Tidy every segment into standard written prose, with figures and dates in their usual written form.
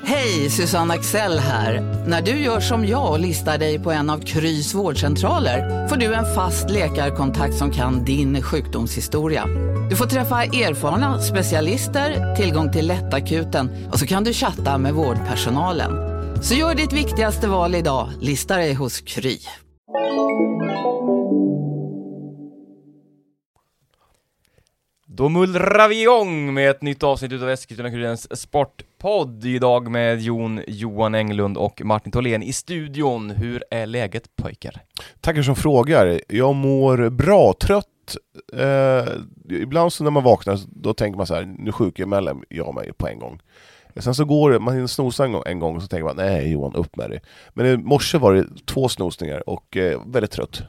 Hej, Susanne Axel här. När du gör som jag och listar dig på en av Krys vårdcentraler får du en fast läkarkontakt som kan din sjukdomshistoria. Du får träffa erfarna specialister, tillgång till lättakuten och så kan du chatta med vårdpersonalen. Så gör ditt viktigaste val idag, lista dig hos Kry. Då mullrar vi igång med ett nytt avsnitt utav Eskilstuna-Kurirens sportpodd idag med Johan Englund och Martin Tholén i studion. Hur är läget, pojkar? Tackar som frågar. Jag mår bra, trött. Ibland så när man vaknar då tänker man så här, nu sjukmellar jag mig på en gång. Sen så går man in snosa en gång och så tänker man, nej Johan, upp med det. Men i morse var det 2 snosningar och väldigt trött.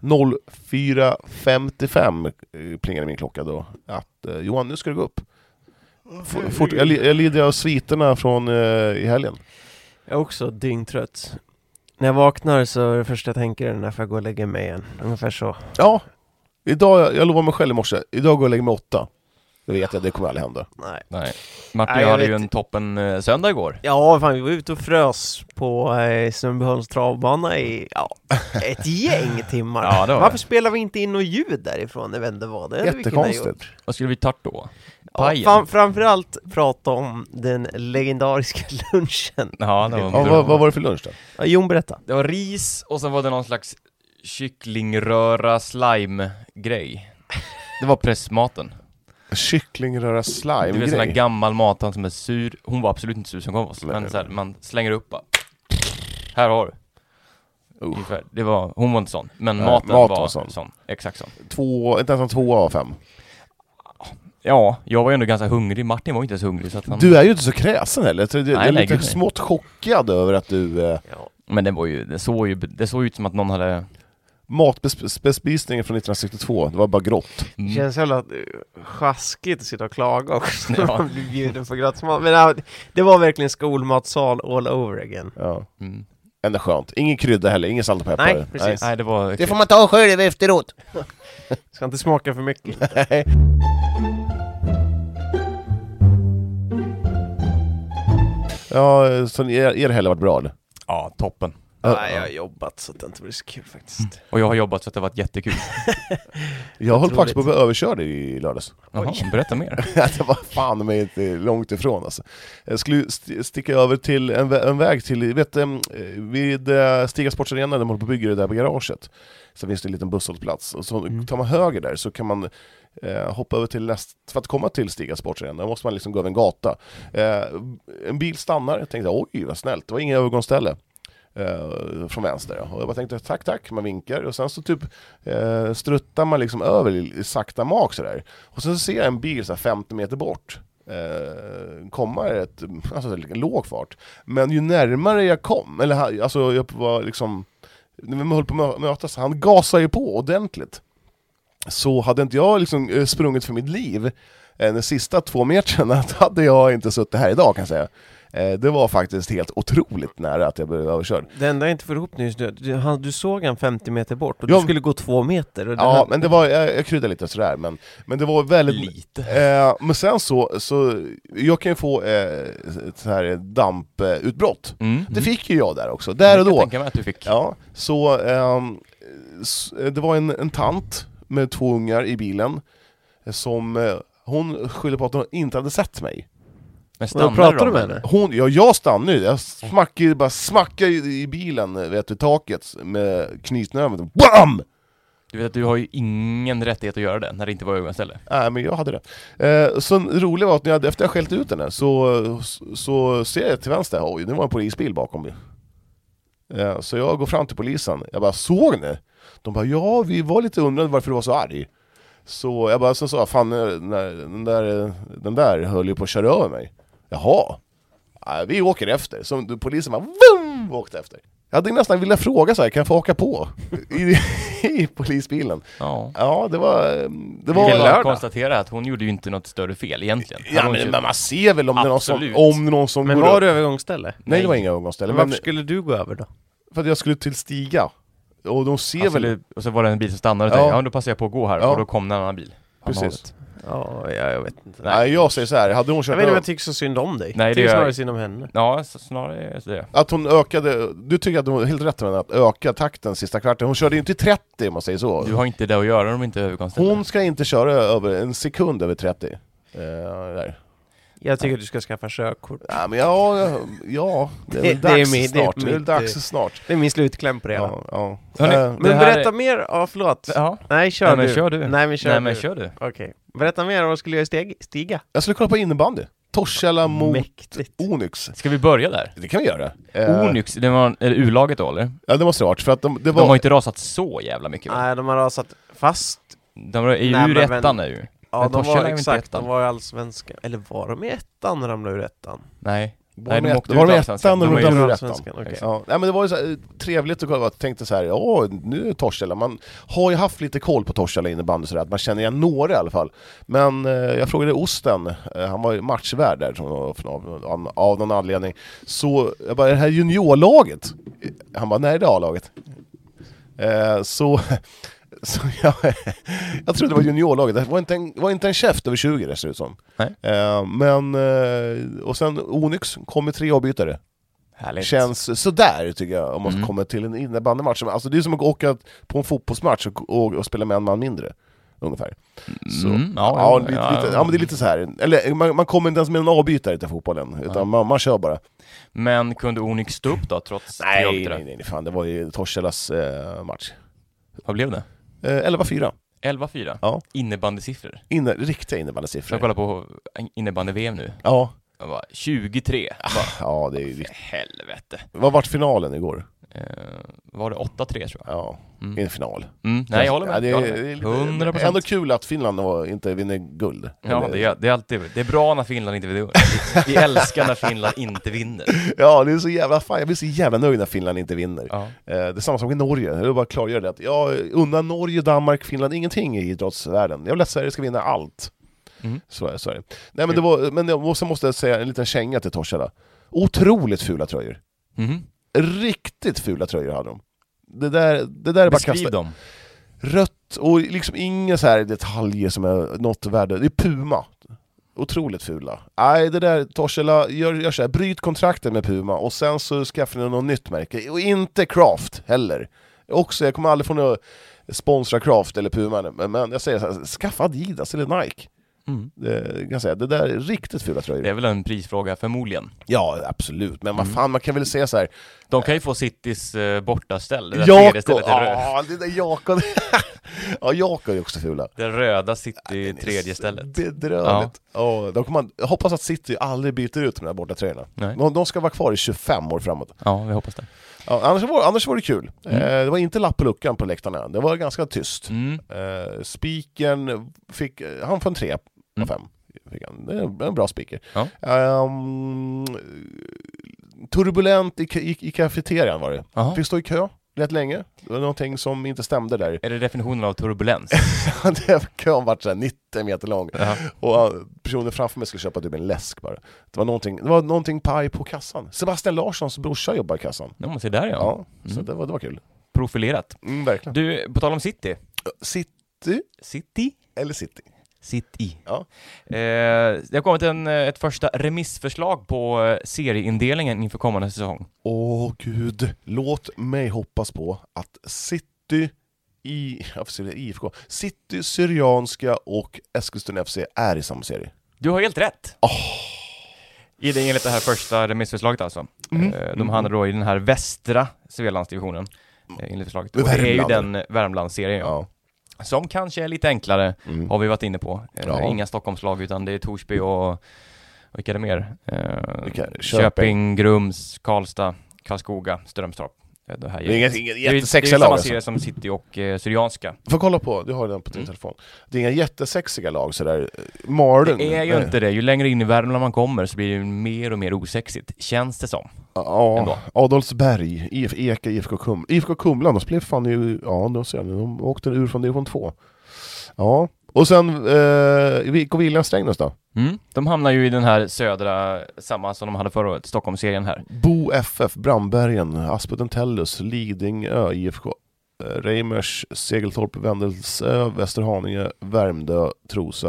04:55 plingade min klocka då. Att Johan, nu ska du gå upp. Jag lider av sviterna från i helgen. Jag är också dyngtrött. När jag vaknar så är det första jag tänker när jag får gå och lägga mig igen. Ungefär så. Ja, idag, jag lovar mig själv i morse. Idag går jag och lägger mig 8. Det vet jag, det kommer aldrig hända. Nej. Martin, jag hade ju en toppen söndag igår. Ja, fan, vi var ute och frös på Sundbyholms travbana i ett gäng timmar. Ja, varför spelar vi inte in något ljud därifrån? Jag vet inte vad det är. Jättekonstigt. Vad skulle vi ta då? Framförallt prata om den legendariska lunchen. Ja, vad var det för lunch då? Ja, Jon, berätta. Det var ris och sen var det någon slags kycklingröra slime-grej. Det var pressmaten. Kycklingröra slime. Det är en sån här gammal mat som är sur. Hon var absolut inte sur som kom oss. Men så här, man slänger upp bara. Här har du. Hon var inte sån. Men maten var sån. Exakt sån. 2 av 5. Ja, jag var ju ändå ganska hungrig. Martin var ju inte så hungrig. Så att han... Du är ju inte så kräsen heller. Jag är lite gud, smått chockad över att du... Ja. Men det såg ut som att någon hade... Matbespisningen från 1962, det var bara grått. Det känns jävla sjaskigt att sitta och klaga också när man blir bjuden på gratismat. Men det var verkligen skolmatsal all over again. Ja. Ändå skönt. Ingen krydda heller, ingen salt och peppar. Nej, precis. Nej, det får man ta själv efteråt. Ska inte smaka för mycket. Nej. Ja, så er heller varit bra eller? Ja, toppen. Nej, jag har jobbat så att det inte blir så kul faktiskt. Och jag har jobbat så att det har varit jättekul. Jag höll faktiskt på att bli överkörd i lördags. Jaha, berätta mer. Det var fan mig inte långt ifrån alltså. Jag skulle sticka över till en väg till, vid Stiga Sportsarena där man håller på att bygga det där på garaget. Så finns det en liten busshållplats. Och så tar man höger där så kan man hoppa över till för att komma till Stiga Sportsarena. Då måste man liksom gå över en gata. En bil stannar. Jag tänkte, oj vad snällt. Det var ingen övergångsställe. Från vänster. Och jag bara tänkte tack, man vinkar och sen så typ struttar man liksom över i sakta mak så där. Och sen så ser jag en bil så här 50 meter bort komma en låg fart. Men ju närmare jag kom, eller alltså jag var liksom, när vi höll på att mötas, han gasade ju på ordentligt. Så hade inte jag liksom sprungit för mitt liv de sista 2 metrarna, hade jag inte suttit här idag kan jag säga. Det var faktiskt helt otroligt nära att jag blev överkörd. Det enda jag inte får ihop nu du såg han 50 meter bort och du skulle gå 2 meter. Och men det var, jag kryddade lite sådär, men det var väldigt... Lite. Men sen så jag kan ju få ett så här damputbrott. Det fick ju jag där också, där och då. Jag tänker mig att du fick. Ja, så det var en tant med 2 ungar i bilen som hon skyllde på att hon inte hade sett mig. Men pratar du med henne? Jag stannade ju. Jag smackade i bilen vid taket med knytnäven. BAM! Du vet att du har ju ingen rättighet att göra det när det inte var ögonställe. Nej, men jag hade det. Så roligt var att efter jag skällt ut henne så ser jag till vänster. Oj, det var en polisbil bakom mig. Så jag går fram till polisen. Jag bara, såg ni? De bara, ja, vi var lite undrande varför du var så arg. Så jag bara sa, fan, den där höll ju på att köra över mig. Jaha, vi åker efter. Så polisen bara, vum, åkte efter. Jag hade nästan velat fråga så här, kan jag få åka på i polisbilen? Ja, det var... Jag vill konstatera att hon gjorde ju inte något större fel egentligen. Ja, men man ser väl om det är någon som men går var det övergångsställe? Nej, det var inga övergångsställe. Men varför skulle du gå över då? För att jag skulle till Stiga. Och de ser väl... Och så var det en bil som stannade och tänkte, då passar jag på att gå här. Och då kom en annan bil. Precis. Ja, jag vet inte. Nej, jag säger så här, hade hon kört Jag vet inte om jag tycker så synd om dig. Nej, jag det tycker gör- snarare synd om henne. Ja, snarare det. att hon ökade, du tycker att hon var helt rätt med att öka takten sista kvarten. Hon körde ju inte i 30 om man säger så. Du har inte det att göra om inte övergångsställer. Hon ska inte köra över en sekund över 30. Där. Jag tycker att du ska skaffa körkort. Ja, men ja, det är väl Det är dags min- det är snart. Det är mitt, dags snart. Det är min slutkläm på det hela. Ja, ja. Hörrni, Eh, Men det här berätta mer, förlåt. Ja. Nej, kör Nej, men du. kör du. Nej, men kör Nej, du. men kör du. Okej. Berätta mer om vad skulle göra stiga. jag skulle kolla på innebandy. Torshälla mot Mäktigt. Onyx. Ska vi börja där? Det kan vi göra. Onyx, det var, är det U-laget då eller? Ja, det måste ha varit för att det De var... har inte rasat så jävla mycket väl? Nej, de har rasat fast. De är ju Nej, ur men ettan nu. Ja, Men de Torshälla var är ju inte exakt, ettan. de var i allsvenska. Eller var de i ettan när de ramlade ur ettan? Nej. Var de de åkte var ut de allsvenskan. ettan och De de är ju- ramlade ur allsvenskan, ettan? okej. Ja, nej, men det var ju så här, trevligt att kolla. Jag tänkte så här, ja, nu är Torshälla. Man har ju haft lite koll på Torshälla innebandy så att man känner igen några i alla fall. Men jag frågade Osten, han var ju matchvärd där av någon anledning. Så jag bara, är det här juniorlaget? Han bara, nej, det är A-laget. Så jag trodde det var juniorlaget. Det var inte en käft över 20 det ser ut som. Nej. Men och sen Onyx kom med 3 avbytare. Härligt. Känns sådär tycker jag om man ska komma till en innebandymatch. Alltså det är som att åka på en fotbollsmatch och spela med en man mindre ungefär. Så, ja, men det är lite så här. Eller man kommer inte ens med en avbytare till fotbollen utan man kör bara. Men kunde Onyx stå upp då trots Nej, fan, det var ju Torshällas match. Vad blev det? 11-4. 11-4? Ja. Innebandesiffror. Riktiga Jag innebandysiffror. kollar på innebandy-VM nu. Ja. Jag bara, 23. Ja, det är ju... Helvete. Vad vart finalen igår? Var det 8-3 tror jag? Ja, i en final. Nej, jag håller med. Ja, det Jag är, håller med. 100%. ändå kul att Finland inte vinner guld. Ja, det är alltid. Det är bra när Finland inte vinner. Vi älskar när Finland inte vinner. Ja, det är så jävla fan. Jag blir så jävla nöjd när Finland inte vinner. Ja. Det är samma sak i Norge. Jag vill bara klargöra det. Att undan Norge, Danmark, Finland, ingenting i idrottsvärlden. Jag vill att Sverige ska vinna allt. Så är det. Nej, men jag måste säga en liten känga till Torshälla. Otroligt fula tröjor. Riktigt fula tröjor hade de. Det där är bara Beskriv kasta. dem. Rött och liksom inga så här detaljer som är något värde. Det är Puma. Otroligt fula. Nej, det där Torshälla gör så här, bryt kontrakten med Puma och sen så skaffar ni något nytt märke. Och inte Craft heller. Också, jag kommer aldrig få något sponsra Craft eller Puma, men jag säger så här, skaffa Adidas eller Nike. Kan jag säga. Det där är riktigt fula tröjor. Det är väl en prisfråga förmodligen. Ja, absolut. Men vad fan, man kan väl säga så här. De kan ju få Citys bortaställ. Det där tredje stället är röd. Ja, det där Jakob. Ja, Jakob är också fula. Det röda City tredje stället. Bedrövligt. Ja. Jag hoppas att City aldrig byter ut de där borta tröjorna. Nej. De ska vara kvar i 25 år framåt. Ja, vi hoppas det. Ja, annars var det kul. Det var inte lapp på luckan på läktarna. Det var ganska tyst. Spikern fick... Han får en 3 av 5. Det är en bra speaker. Ja. Turbulent i kafeterian var det. Aha. Fick stå i kö rätt länge. Det var någonting som inte stämde där. Är det definitionen av turbulens? Kön var så här 90 meter lång. Ja. Och personen framför mig skulle köpa typ en läsk bara. Det var någonting paj på kassan. Sebastian Larssons brorsa jobbar i kassan. Ja, man ser där ja. Så det var kul. Profilerat. Verkligen. Du, på tal om City. City eller City? City. Ja. Det har kommit ett första remissförslag på serieindelningen inför kommande säsong. Åh gud, låt mig hoppas på att City IFK, City, Syrianska och Eskilstuna FC är i samma serie. Du har helt rätt. Enligt det här första remissförslaget alltså. De hamnar då i den här västra Svealandsdivisionen. Enligt förslaget. Och det är ju den Värmlandsserien. Ja. Som kanske är lite enklare, har vi varit inne på. Inga Stockholmslag, utan det är Torsby och vilka är det mer? Köping, Grums, Karlstad, Karlskoga, Strömstorp. Det här är inget jättesexiga lag. Det är samma alltså. serie som City och Syrianska. Får kolla på, du har den på din telefon. Det är inga jättesexiga lag sådär. Malung. Det är ju inte det. Ju längre in i Värmland man kommer så blir det mer och mer osexigt. Känns det som. Ja, Adolfsberg, Eka, IFK Kumla, de blev fan ju, de åkte ur från division 2. Ja, och sen Vik och William Strängnäs då? De hamnar ju i den här södra, samma som de hade förra året, Stockholmsserien här. Bo FF, Brambergen, Aspudden Tellus, Lidingö, IFK, Reimers, Segeltorp, Vendelsö, Västerhaninge, Värmdö, Trosa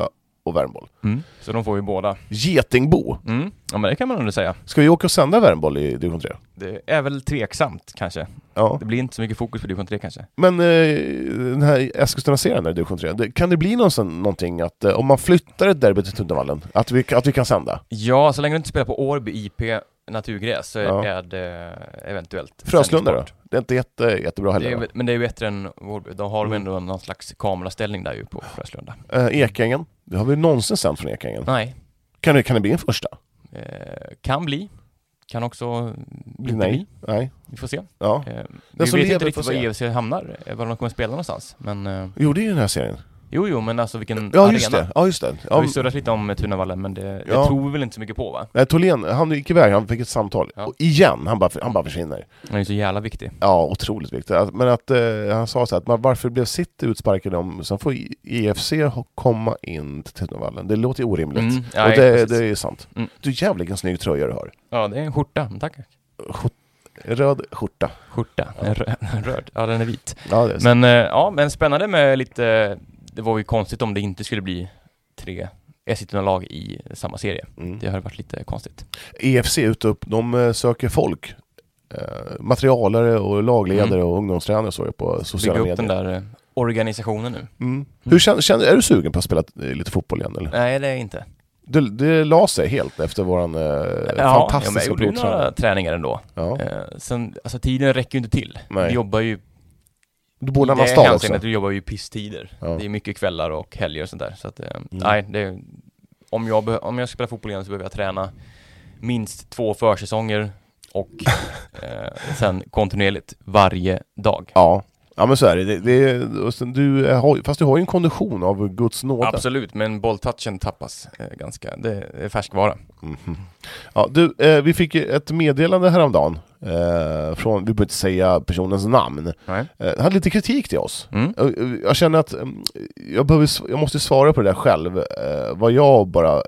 och Värmboll. Så de får ju båda. Getingbo. Ja, men det kan man nog säga. Ska vi åka och sända Värmboll i division 3? Det är väl tveksamt kanske. Ja. Det blir inte så mycket fokus på division 3 kanske. Men den här Eskilstuna-serien i division 3, kan det bli någonting att om man flyttar ett derby till Tunnavallen, att vi kan sända? Ja, så länge du inte spelar på Årby IP naturgräs så är det eventuellt. Fröslunda då? Det är inte jättebra heller. Men det är ju bättre än Årby. De har ändå någon slags kameraställning där ju på Fröslunda. Ekängen, det har vi någonsin sänt från Ekängen. Nej. Kan det bli en första? Kan bli. Kan också inte bli. Nej. Vi får se. Ja. Vi vet inte riktigt var EFC hamnar, var de kommer spela någonstans. Men, jo, det är ju den här serien. Jo, men alltså vilken arena. Just det. Ja. Vi surrat lite om Tunavallen, men det tror vi väl inte så mycket på, va? Nej, Tholén, han gick iväg, han fick ett samtal. Och igen, han bara försvinner. Han är så jävla viktig. Ja, otroligt viktig. Men att han sa så att varför blev City utsparkade om, sen får EFC komma in till Tunavallen. Det låter orimligt. Och det är sant. Du jävlar vilken snygg tröja du har. Ja, det är en skjorta, tack. Röd skjorta. Ja. Röd. Ja, den är vit. Ja, det är men spännande med lite. Det var ju konstigt om det inte skulle bli 3 Eskilstuna-lag i samma serie. Det har varit lite konstigt. EFC de söker folk. Materialare och lagledare och ungdomstränare så på sociala medier. Bygga upp den där organisationen nu. Hur är du sugen på att spela lite fotboll igen? Eller? Nej, det är inte. Det la sig helt efter våran fantastiska jag gjorde några träningar ändå. Ja. Sen, alltså tiden räcker ju inte till. Nej. Vi jobbar ju du bor i stad också. Du jobbar ju pisstider. Ja. Det är mycket kvällar och helger och sånt där. Så att, om jag ska spela fotboll igen så behöver jag träna minst 2 försäsonger och sen kontinuerligt varje dag. Ja, men så är det. Fast du har ju en kondition av Guds nåde. Absolut, men bolltouchen tappas ganska. Det är färskvara. Ja, vi fick ett meddelande häromdagen från, vi behöver inte säga personens namn. Nej. Hade lite kritik till oss. Jag känner att jag måste svara på det där själv. Vad jag bara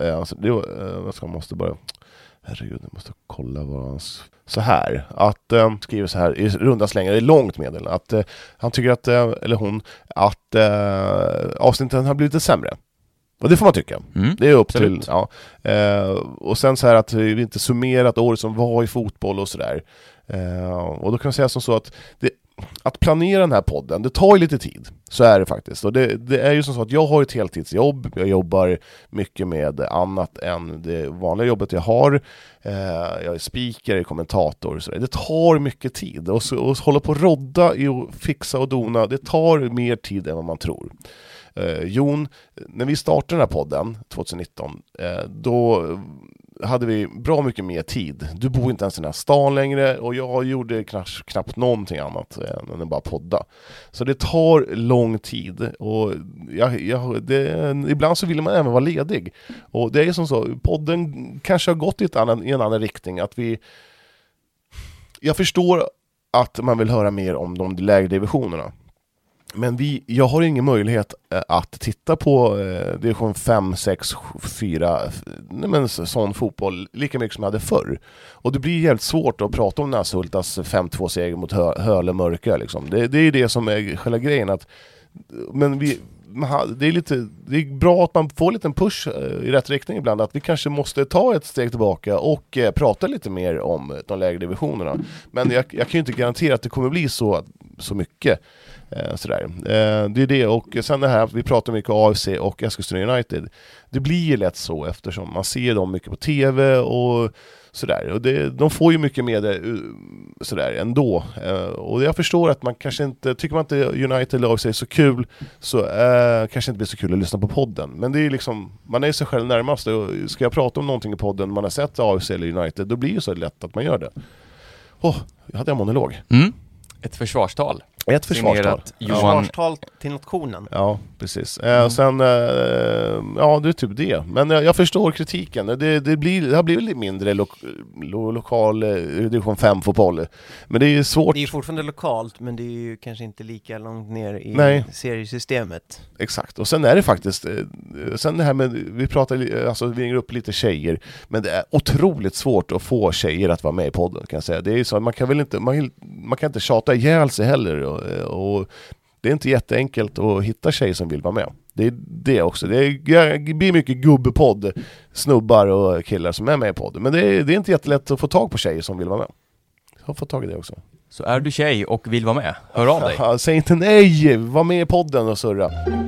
herregud, jag måste kolla vad han så här, att skriver så här i runda slängar, det är långt meddelande, att han tycker att, eller hon, att avsnitten har blivit lite sämre. Och det får man tycka. Det är upp absolut. Till och sen så här att vi inte summerat året som var i fotboll och sådär. Och då kan jag säga som så att planera den här podden, det tar ju lite tid. Så är det faktiskt. Och det är ju som så att jag har ett heltidsjobb. Jag jobbar mycket med annat än det vanliga jobbet jag har. Jag är speaker, jag är kommentator och så där. Det tar mycket tid. Och hålla på att rodda och fixa och dona, det tar mer tid än vad man tror. Jon, när vi startade den här podden 2019, då hade vi bra mycket mer tid. Du bor inte ens i den här stan längre och jag gjorde knappt någonting annat än bara podda. Så det tar lång tid och ibland så vill man även vara ledig. Och det är som så, podden kanske har gått i en annan riktning. Jag förstår att man vill höra mer om de lägre divisionerna. Men jag har ingen möjlighet att titta på division 5, 6, 4 sån fotboll lika mycket som jag hade förr. Och det blir jävligt svårt att prata om Näshultas 5-2-seger mot Höle Mörka. Liksom. Det är det som är själva grejen. Men det är bra att man får en liten push i rätt riktning ibland, att vi kanske måste ta ett steg tillbaka och prata lite mer om de lägre divisionerna. Men jag kan ju inte garantera att det kommer bli så mycket. Sådär. Det är det, och sen det här, vi pratar mycket AFC och Eskilstuna United. Det blir ju lätt så eftersom man ser dem mycket på TV och sådär. Och de får ju mycket med det sådär ändå. Och jag förstår att man kanske inte, tycker man inte United eller AFC är så kul, så kanske inte blir så kul att lyssna på podden. Men det är liksom, man är sig själv närmast. Och ska jag prata om någonting i podden man har sett AFC eller United, då blir det så lätt att man gör det. Jag hade en monolog. Ett försvarstal. Ett försvarstal. Försvarstal till nationen. Ja, precis. Sen, det är typ det. Men jag förstår kritiken. Det har blivit lite mindre lokal division 5-fotboll. Men det är svårt. Det är fortfarande lokalt, men det är ju kanske inte lika långt ner i seriesystemet. Exakt. Och sen är det faktiskt, sen det här med, vi ringer upp lite tjejer, men det är otroligt svårt att få tjejer att vara med i podden, kan jag säga. Det är så, man kan inte tjata ihjäl sig heller. Och det är inte jätteenkelt att hitta tjejer som vill vara med. Det är det också. Det blir mycket gubbepodd, snubbar och killar som är med i podden. Men det är inte jättelätt att få tag på tjejer som vill vara med. Jag har fått tag i det också. Så är du tjej och vill vara med, hör av dig. Säg inte nej, var med i podden och surra.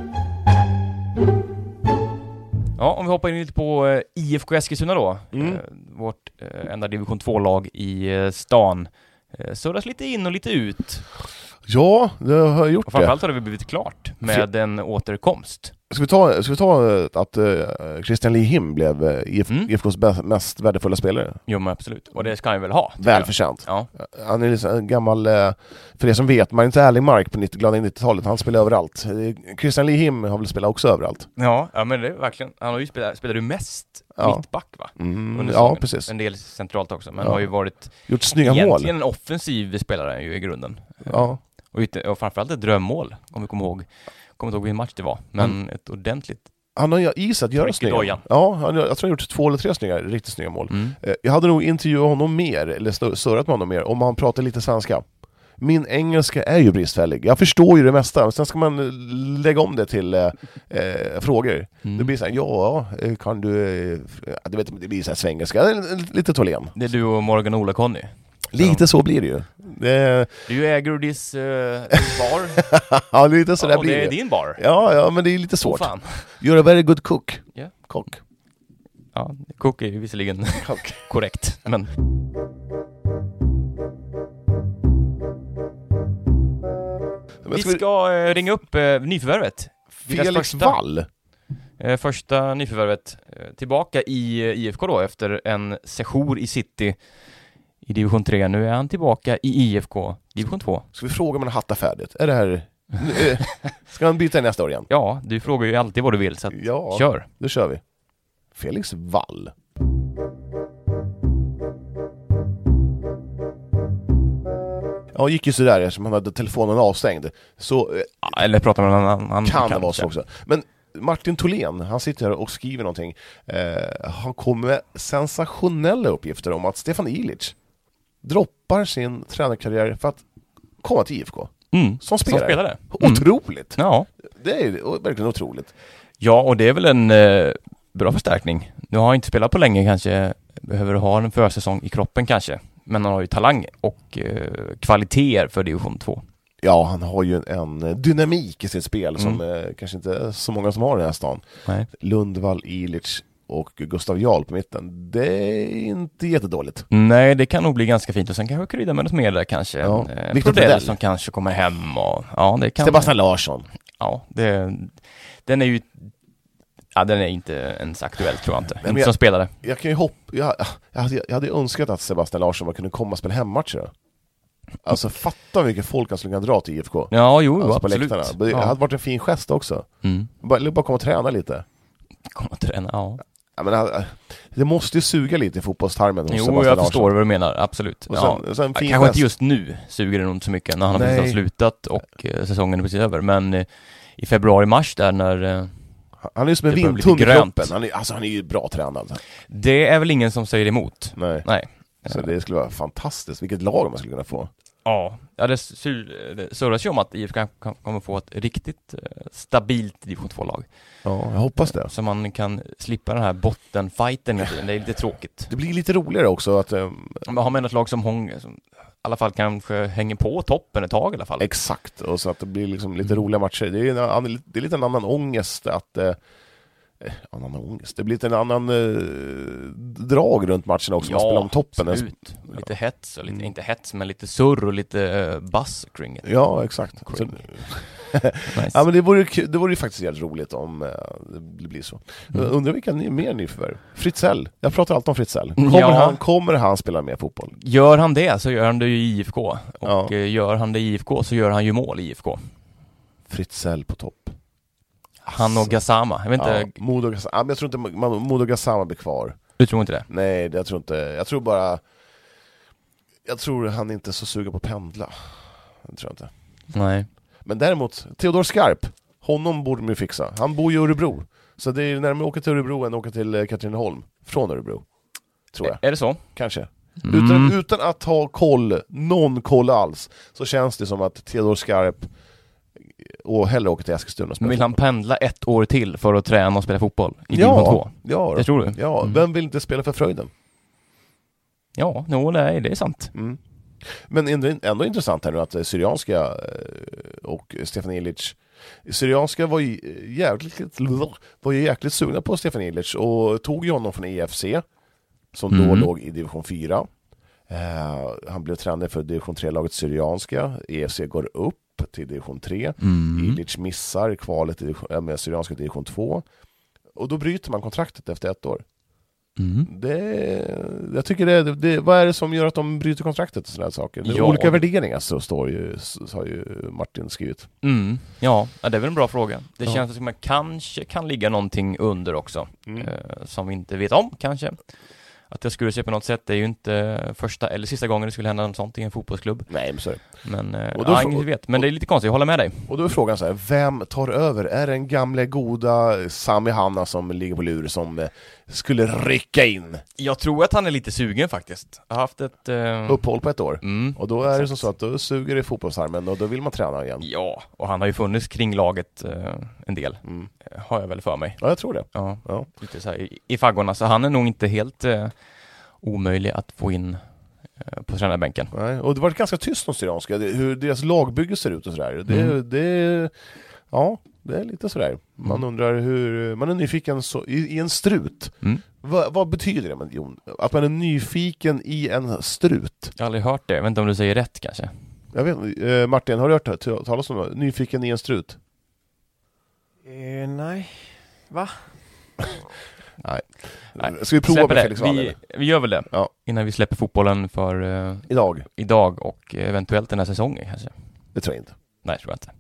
Ja, om vi hoppar in lite på IFK Eskilstuna då. Vårt enda division 2-lag i stan. Surras lite in och lite ut. Ja, det har jag gjort. Och framförallt har det blivit klart med en återkomst. Ska vi ta att Christian Lihim blev IFKs mest värdefulla spelare? Jo, men absolut. Och det ska han väl ha. Välförtjänt. Ja. Han är liksom en gammal, för det som vet, man är inte Erlingmark på glada 90-talet. Han spelar överallt. Christian Lihim har väl spelat också överallt. Ja, men det är verkligen. Han har ju spelat ju mest mittback, va? Ja, precis. En del centralt också, men har ju varit gjort snygga mål. Egentligen en offensiv spelare ju i grunden. Ja. Och framförallt ett drömmål, om vi kommer ihåg vilken match det var. Men ett ordentligt... Han har is att göra snygga. Ja, jag tror han har gjort 2 eller 3 riktigt snygga mål. Jag hade nog intervjuat honom mer, eller surrat med honom mer, om han pratar lite svenska. Min engelska är ju bristfällig. Jag förstår ju det mesta, men sen ska man lägga om det till frågor. Det blir så här, kan du... det blir så här svengelska, lite Tholén. Det är du och Morgan Ola-Conny. Lite så blir det ju. Du äger dis bar. Ja, lite så där blir det. Det är din bar. Ja, men det är lite svårt. Fan. You're a very good cook. Yeah. Kock. Ja, kock är ju visserligen korrekt, men... Vi ska ringa upp nyförvärvet. Felix Wall. Första nyförvärvet tillbaka i IFK då efter en sejour i City i division 3. Nu är han tillbaka i IFK division 2. Ska vi fråga om han hattar färdigt? Är det här... Ska han byta nästa år igen? Ja, du frågar ju alltid vad du vill, så att kör. Då kör vi. Felix Wall. Ja, gick ju sådär eftersom han hade telefonen avstängd. Så, eller pratar med någon annan. Kan det vara så också. Men Martin Tholén, han sitter här och skriver någonting. Han kommer med sensationella uppgifter om att Stefan Ilic droppar sin tränarkarriär för att komma till IFK. Som spelare. Otroligt. Ja. Det är verkligen otroligt. Ja, och det är väl en bra förstärkning. Nu har han inte spelat på länge, kanske behöver ha en försäsong i kroppen kanske. Men han har ju talang och kvaliteter för division 2. Ja, han har ju en dynamik i sitt spel som kanske inte är så många som har i den här stan. Nej. Lundvall, Ilic och Gustav Jarl på mitten. Det är inte jättedåligt. Nej, det kan nog bli ganska fint. Och sen kanske krydda med något mer där kanske. Ja. Prodell som kanske kommer hem. Och, ja, det kan Sebastian Larsson. Ja, den är ju... Ja, den är inte ens aktuell, tror jag inte. Nej, inte som spelare. Jag kan ju jag hade önskat att Sebastian Larsson kunde komma och spela hemmatcher. Alltså fatta vilket folk han skulle kunna dra till IFK. Ja, jo, alltså, absolut. Det hade varit en fin gest också. Bara komma och träna lite. Komma och träna, ja. Det måste ju suga lite i fotbollstarmen hos Sebastian jag Larsson. förstår vad du menar, absolut. Sen kanske inte just nu suger det nog inte så mycket när han har precis slutat och säsongen är precis över. Men i februari-mars där när... Han är ju som en vindtunn i kroppen. Han är ju bra tränad. Det är väl ingen som säger emot. Nej. Så det skulle vara fantastiskt. Vilket lag man skulle kunna få. Ja, det surras ju om att IFK kommer få ett riktigt stabilt division 2-lag. Ja, jag hoppas det. Så man kan slippa den här bottenfighten. Det är lite tråkigt. Det blir lite roligare också att... Man har med ett lag som i alla fall kanske hänger på toppen ett tag i alla fall. Exakt, och så att det blir liksom lite roliga matcher. Det är lite en annan ångest att... Det blir lite en annan drag runt matchen också. Man spelar om toppen. Absolut. Lite hets, och lite, inte hets, men lite surr och lite buzz kring det. Ja, exakt. Så, nice. Ja, men det vore ju faktiskt jävligt roligt om det blir så. Undrar vilka mer nyförvärv? Fritzell. Jag pratar alltid om Fritzell. Kommer han spela mer fotboll? Gör han det så gör han det i IFK. Och gör han det i IFK så gör han ju mål i IFK. Fritzell på topp. Han och Gassama. Jag vet inte. Modo Gassama. Men jag tror inte Modo Gassama blir kvar. Du tror inte det? Nej, jag tror inte. Jag tror han inte är så sugen på att pendla. Det tror jag inte. Nej. Men däremot, Theodor Skarp, honom borde man ju fixa. Han bor i Örebro. Så det är närmare att åka till Örebro än att åka till Katrineholm. Från Örebro, tror jag. Är det så? Kanske. Utan att ha någon koll alls, så känns det som att Theodor Skarp och hellre åka till Eskilstuna och spela. Men vill han pendla 1 år till för att träna och spela fotboll i Ja, division 2? ja, Det tror du? Ja, vem vill inte spela för Fröjden? Ja, nej, det är sant. Men ändå intressant här nu att Syrianska och Stefan Ilic, Syrianska var ju jäkligt sugna på Stefan Ilic och tog ju honom från EFC som då låg i division 4. Han blev tränare för division 3-laget Syrianska. EFC går upp till division 3. Ilic missar kvalet med Syrianska division 2. Och då bryter man kontraktet efter 1 år. Jag tycker vad är det som gör att de bryter kontraktet och sådana saker? Olika värderingar så har ju Martin skrivit. Ja, det är väl en bra fråga. Det känns som att man kanske kan ligga någonting under också som vi inte vet om kanske. Att det skulle se på något sätt, det är ju inte första eller sista gången det skulle hända något sånt i en fotbollsklubb. Nej, men så är det. Men ingen vet. Men det är lite konstigt, jag håller med dig. Och då är frågan så här, vem tar över? Är det en gamle goda Sami Hanna som ligger på lur som skulle rycka in? Jag tror att han är lite sugen faktiskt. Jag har haft ett uppehåll på 1 år. Och då är det som så att då suger det fotbollsarmen och då vill man träna igen. Ja, och han har ju funnits kring laget en del. Har jag väl för mig. Ja, jag tror det. Ja. Lite så här i faggorna, så han är nog inte helt omöjlig att få in på tränarbänken. Nej, och det var ganska tyst om Syrianska, hur deras lagbygge ser ut och sådär. Det är lite sådär. Man undrar hur, man är nyfiken i en strut. Vad betyder det, Jon? Att man är nyfiken i en strut? Jag har aldrig hört det, jag vet inte om du säger rätt kanske. Jag vet, Martin, har du hört talas om det? Nyfiken i en strut? Nej. Va? Nej. Ska vi prova med Felix Wall? Vi gör väl det. Ja. Innan vi släpper fotbollen för idag och eventuellt den här säsongen kanske. Det tror jag inte. Nej, tror jag inte.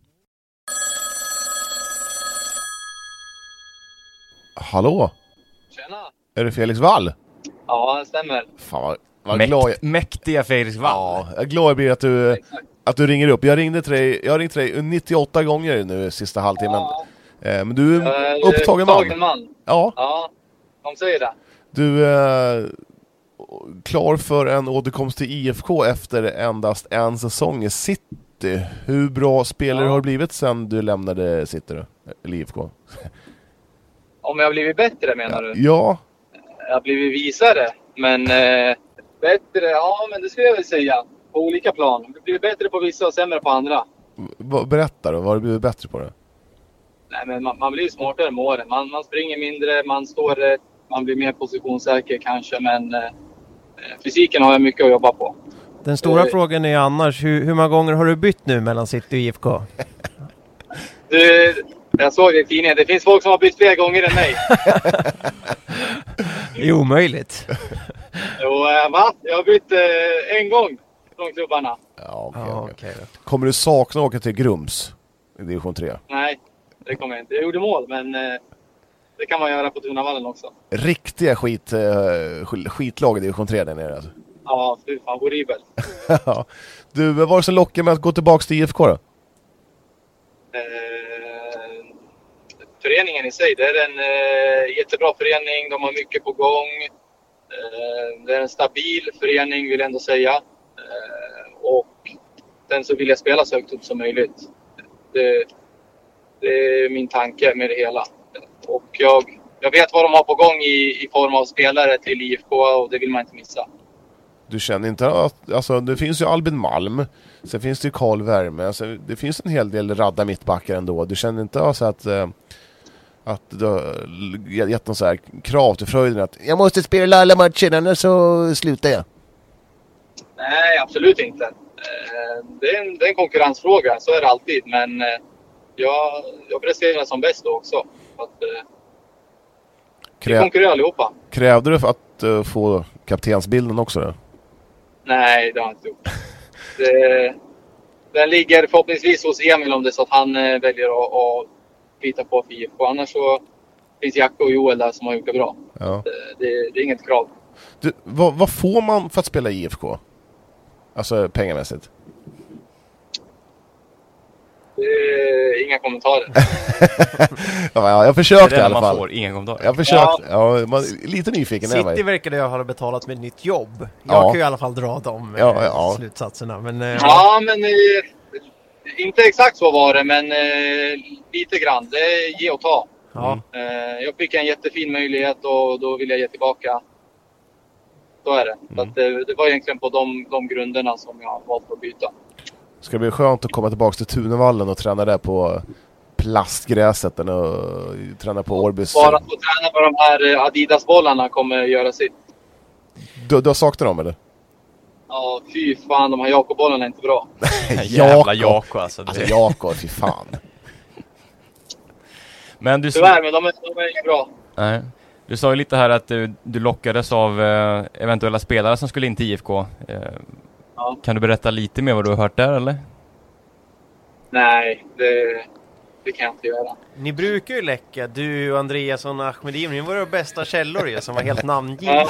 Hallå? Tjena. Är det Felix Wall? Ja, det stämmer. Fan vad glad jag... Mäktiga Felix Wall. Ja, jag är glad jag blir att du ringer upp. Jag har ringt dig 98 gånger nu sista halvtimmen. Ja. Men du är upptagen man. Ja, de säger det. Du är klar för en återkomst till IFK efter endast en säsong i City. Hur bra spelare har du blivit sen du lämnade City då? Eller IFK? Om jag har blivit bättre menar du? Ja. Jag har blivit visare, men bättre, ja men det skulle jag väl säga. På olika plan. Jag har blivit bättre på vissa och sämre på andra. Berätta då, vad har du blivit bättre på det? Nej, men man blir smartare med åren. Man springer mindre, man står rätt, man blir mer positionssäker kanske, men fysiken har jag mycket att jobba på. Den stora frågan är annars, hur många gånger har du bytt nu mellan City och IFK? Jag såg det i tidningen, det finns folk som har bytt fler gånger än mig. Det är omöjligt. Jo, va? Jag har bytt en gång från klubbarna. Ja, okej. Kommer du sakna att åka till Grums i division 3? Nej. Det kommer jag inte. Jag gjorde mål, men det kan man göra på Tunavallen också. Riktiga skitlag i division 3 där nere alltså. Ja, fy fan, horribel. Du, vad var det som lockade med att gå tillbaka till IFK då? Föreningen i sig, det är en jättebra förening. De har mycket på gång. Det är en stabil förening vill jag ändå säga. Och sen så vill jag spela så högt upp som möjligt. Det är min tanke med det hela. Och jag vet vad de har på gång i form av spelare till IFK och det vill man inte missa. Du känner inte att, alltså det finns ju Albin Malm, sen finns det ju Karl Värme, sen det finns en hel del radda mittbackar ändå. Du känner inte alltså att du har gett någon så här krav till Fröjden att jag måste spela alla matcher annars så slutar jag? Nej, absolut inte. Det är en konkurrensfråga, så är det alltid, men jag presterar som bäst då också. Vi konkurrerar allihopa. Krävde du för att få kaptensbilden också då? Nej, det har jag inte gjort. Den ligger förhoppningsvis hos Emil om det är så att han väljer att byta på för IFK. Annars så finns Jacko och Joel där som har gjort det bra. Ja. Det är inget krav. Du, vad får man för att spela IFK? Alltså pengamässigt? Inga kommentarer. Ja, jag försökte i alla fall. Man får inga kommentarer. Jag försökte. Ja, lite nyfiken är City verkade jag ha betalat med ett nytt jobb. Jag kan ju i alla fall dra de slutsatserna. Men, men inte exakt så var det, men lite grann. Det är ge och ta. Ja. Jag fick en jättefin möjlighet och då vill jag ge tillbaka. Så är det. Så att det var egentligen på de grunderna som jag valt att byta. Ska det bli skönt att komma tillbaka till Tunevallen och träna där på plastgräset och träna på Årbys. Bara att få träna på de här Adidas-bollarna kommer göra sitt. Du har saknat dem, eller? Ja, fy fan, de här Jakob-bollarna är inte bra. Jävla Jakob alltså. Alltså Jakob, fy fan. Men du Tyvärr, men de är inte bra. Nej. Du sa ju lite här att du lockades av eventuella spelare som skulle in till IFK. Ja. Kan du berätta lite mer vad du har hört där, eller? Nej, det kan jag inte göra. Ni brukar ju läcka, du, Andreasson och Ahmedin. Ni var de bästa källor ju, som var helt namngivna.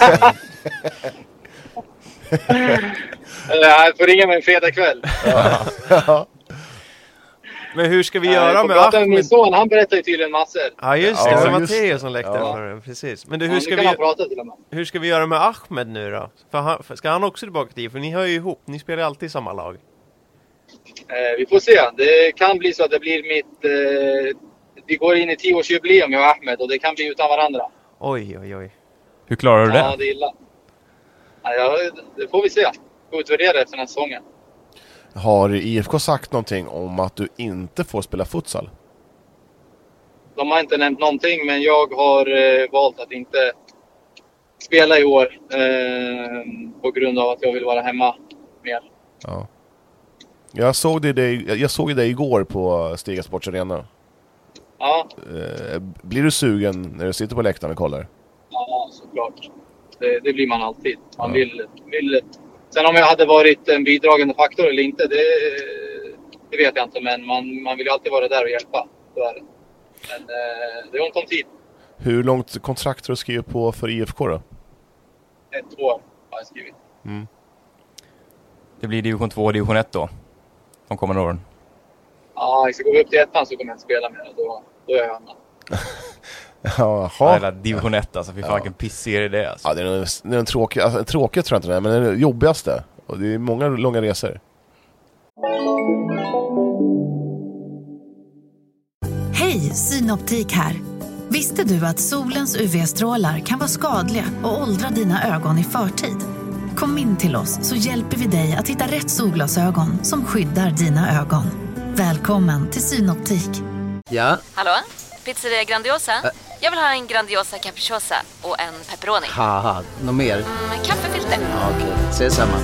Jag får ringa mig en fredagkväll. Ja. Men hur ska vi göra med Ahmed? Min son, han berättar ju tydligen massor. Ja just det, Ja, det var just Matteo som läckte ja. för det, precis. Men du, Hur ska man prata till honom? hur ska vi göra med Ahmed nu då? Ska han också tillbaka till? För ni hör ju ihop, ni spelar alltid i samma lag. Vi får se. Det kan bli så att det blir vi går in i 10-årsjubileum jag och Ahmed och det kan bli utan varandra. Oj. Hur klarar du det? Ja, det är illa. Ja, det får vi se. Får utvärdera efter den här säsongen. Har IFK sagt någonting om att du inte får spela futsal? De har inte nämnt någonting, men jag har valt att inte spela i år på grund av att jag vill vara hemma mer. Ja. Jag såg dig igår på Stiga Sports Arena. Ja, Blir du sugen när du sitter på läktaren och kollar? ja såklart. Det blir man alltid. Man vill. Sen om jag hade varit en bidragande faktor eller inte, det vet jag inte. Men man vill ju alltid vara där och hjälpa. Så är det. Men det är ont om tid. Hur långt kontrakt har du skrivit på för IFK då? 1 år har jag skrivit. Det blir division 2 och division 1 då. De kommande åren. Ja, jag ska gå upp till 1 så kommer jag inte spela mer. Då är jag annat. Jaha. Eller division 1 alltså, fy fan vilken pisserie det är alltså. Ja, det är den tråkiga, alltså, tråkiga tror jag inte det är, men den jobbigaste. Och det är många långa resor. Hej, Synoptik här. Visste du att solens UV-strålar kan vara skadliga och åldra dina ögon i förtid? Kom in till oss så hjälper vi dig att hitta rätt solglasögon som skyddar dina ögon. Välkommen till Synoptik. Ja, Hallå? Pizzeria Grandiosa? Jag vill ha en Grandiosa capriciosa och en pepperoni. haha, något mer? Kaffefilter. Ja, okej, ses samma.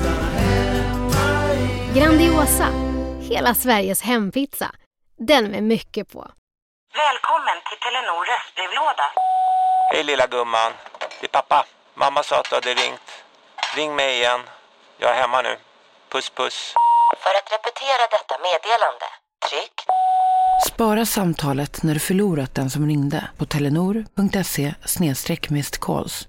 Grandiosa, hela Sveriges hempizza. Den med mycket på. Välkommen till Telenor röstbrevlåda. Hej lilla gumman, det är pappa. Mamma sa att du hade ringt. Ring mig igen. Jag är hemma nu. Puss puss. För att repetera detta meddelande, tryck. Spara samtalet när du förlorat den som ringde på telenor.se/missed-calls.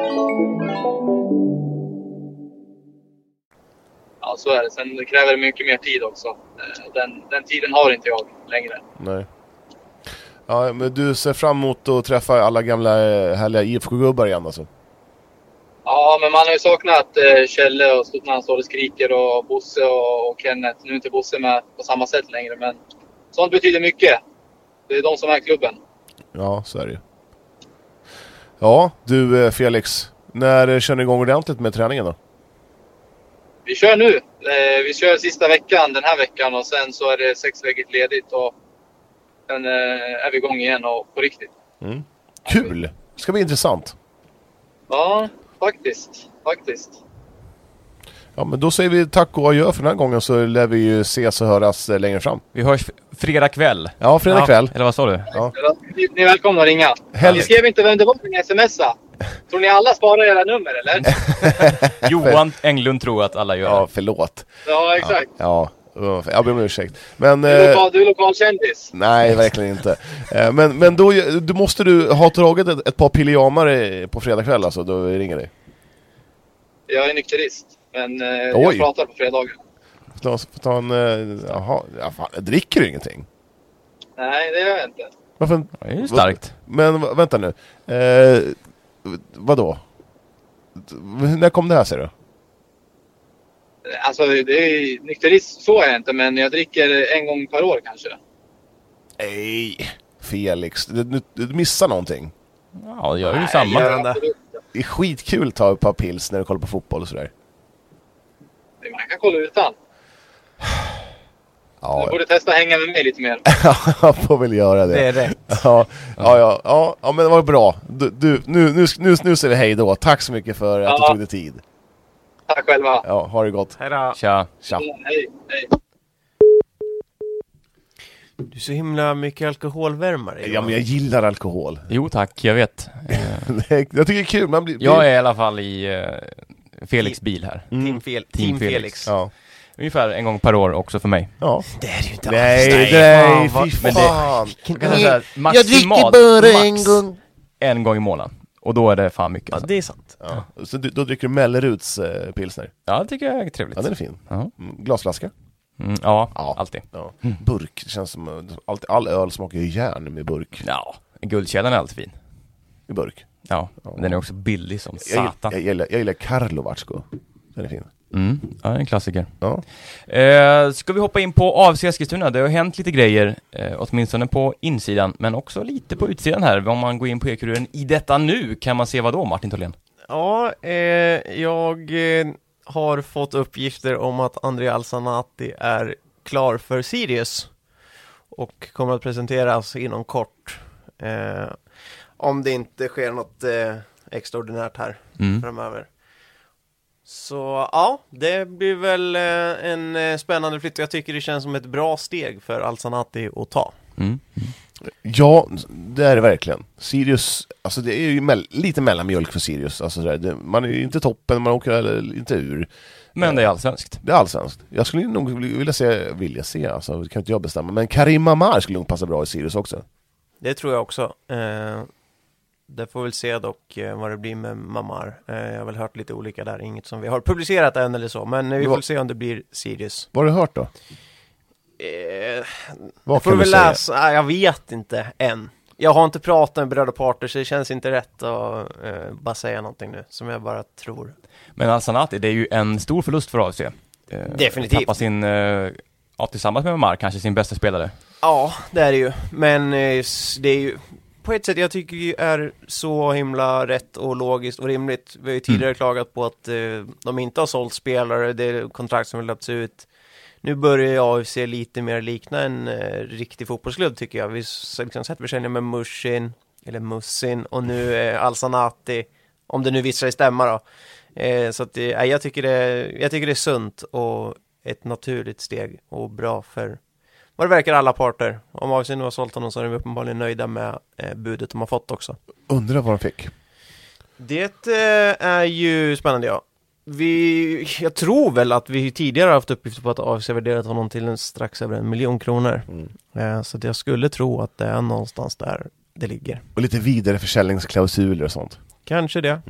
Ja, så är det. Sen det kräver mycket mer tid också. Den tiden har inte jag längre. Nej. Ja, men du ser fram emot att träffa alla gamla härliga IFK-gubbar igen alltså. Ja, men man har ju saknat Kjelle och när han står och skriker och Bosse och Kenneth. Nu är inte Bosse med på samma sätt längre, men sånt betyder mycket. Det är de som är klubben. Ja, så är det ju. Ja, du Felix, när kör ni igång ordentligt med träningen då? Vi kör nu. Vi kör sista veckan den här veckan och sen så är det 6-veckigt ledigt och sen är vi igång igen och på riktigt. Kul! Det ska bli intressant. Ja, faktiskt. Ja, men då säger vi tack och adjö för den här gången, så lär vi ju ses och höras längre fram. Vi hörs fredag kväll. Ja, fredag kväll. Eller vad sa du? Ja. Ni är välkomna att ringa. Ni skrev inte vem det var när ni smsade. Tror ni alla sparar era nummer, eller? Johan Englund tror att alla gör det. Ja, förlåt. Ja, exakt. Ja, jag ber om ursäkt. Men, Du är lokalkändis. nej, verkligen inte. Men då måste du ha tagit ett par pilljamar på fredag kväll, alltså, då vi ringer dig. Jag är nykterist, men jag pratar på fredagar. Ta en, jaha, dricker du ingenting? Nej, det gör jag inte. Varför? Det är ju starkt. Men vänta nu. Vadå? När kom det här, ser du? Alltså, det är nykterist, så är jag inte, men jag dricker en gång per år kanske. Nej, Felix, du missar någonting. Ja, jag gör ju samma. Det är skitkul att ta ett par pils när du kollar på fotboll och sådär. Man kan kolla utan. Ja. Du borde testa hänga med mig lite mer. Jag får väl göra det. Det är rätt. Ja, men det var bra. Nu ser vi hej då. Tack så mycket för att du tog dig tid. Tack själva. Ja, ha det gott. Hej då. Tja. Hej. Du är så himla mycket alkoholvärmare. Ja, men jag gillar alkohol. Jo tack, jag vet. Jag tycker det är kul. Jag är i alla fall i Felix bil här. Team Felix. Ja. Ungefär en gång per år också för mig. Ja. Det är ju inte Nej, fy fan. Jag dricker bara en gång. En gång i månaden. Och då är det fan mycket. Ja, Alltså. det är sant. Ja. Så då dricker du Melleruds pilsner? Ja, det tycker jag är trevligt. Ja, den är fin. Ja. Glasflaska? Ja, alltid. Ja. Burk, det känns som all öl smakar ju järn med burk. Ja, guldkedjan är alltid fin. I burk? Ja, men den är också billig som satan. Jag gillar Karlovatsko. Den är fin. Ja, en klassiker. Ja. Ska vi hoppa in på AFC Eskilstuna? Det har hänt lite grejer, åtminstone på insidan, men också lite på utsidan här. Om man går in på e-kuriren i detta nu, kan man se vad då, Martin Tholén? Ja, jag har fått uppgifter om att André Alsanati är klar för Sirius och kommer att presenteras inom kort. Om det inte sker något extraordinärt här framöver. Så ja, det blir väl en spännande flytt. Jag tycker det känns som ett bra steg för Alsanati att ta. Ja, det är det verkligen. Sirius, alltså det är ju lite mellanmjölk för Sirius. Alltså man är ju inte toppen, man åker inte ur. Men det är allsvenskt. Det är allsvenskt. Jag skulle nog vilja se, alltså det kan inte jag bestämma. Men Karim Mamar skulle nog passa bra i Sirius också. Det tror jag också. Det får väl se dock vad det blir med Mamar. Jag har väl hört lite olika där. Inget som vi har publicerat än eller så. Men vi får se om det blir Sirius. Vad har du hört då? Vad får väl läsa? Jag vet inte än. Jag har inte pratat med berörda parter, så det känns inte rätt att bara säga någonting nu som jag bara tror. Men Alsanati, det är ju en stor förlust för AFC. Definitivt. Tappa sin, tillsammans med Mamar, kanske sin bästa spelare. Ja, det är det ju. Men det är ju på ett sätt jag tycker det är så himla rätt och logiskt och rimligt. Vi har ju tidigare klagat på att de inte har sålt spelare, det är kontrakt som har löpts ut. Nu börjar AFC lite mer likna en riktig fotbollsklubb tycker jag. Vi har liksom sett försäljning med Mussin och nu Alsanati, om det nu visar sig stämma då. Så att jag tycker det är sunt och ett naturligt steg och bra för vad det verkar alla parter. Om AFC nu har sålt honom så är de uppenbarligen nöjda med budet de har fått också. Undrar vad de fick. Det är ju spännande, ja. Jag tror väl att vi tidigare har haft uppgifter på att AFC värderat honom till en strax över 1 miljon kronor. Så att jag skulle tro att det är någonstans där det ligger. Och lite vidare försäljningsklausuler och sånt. Kanske det.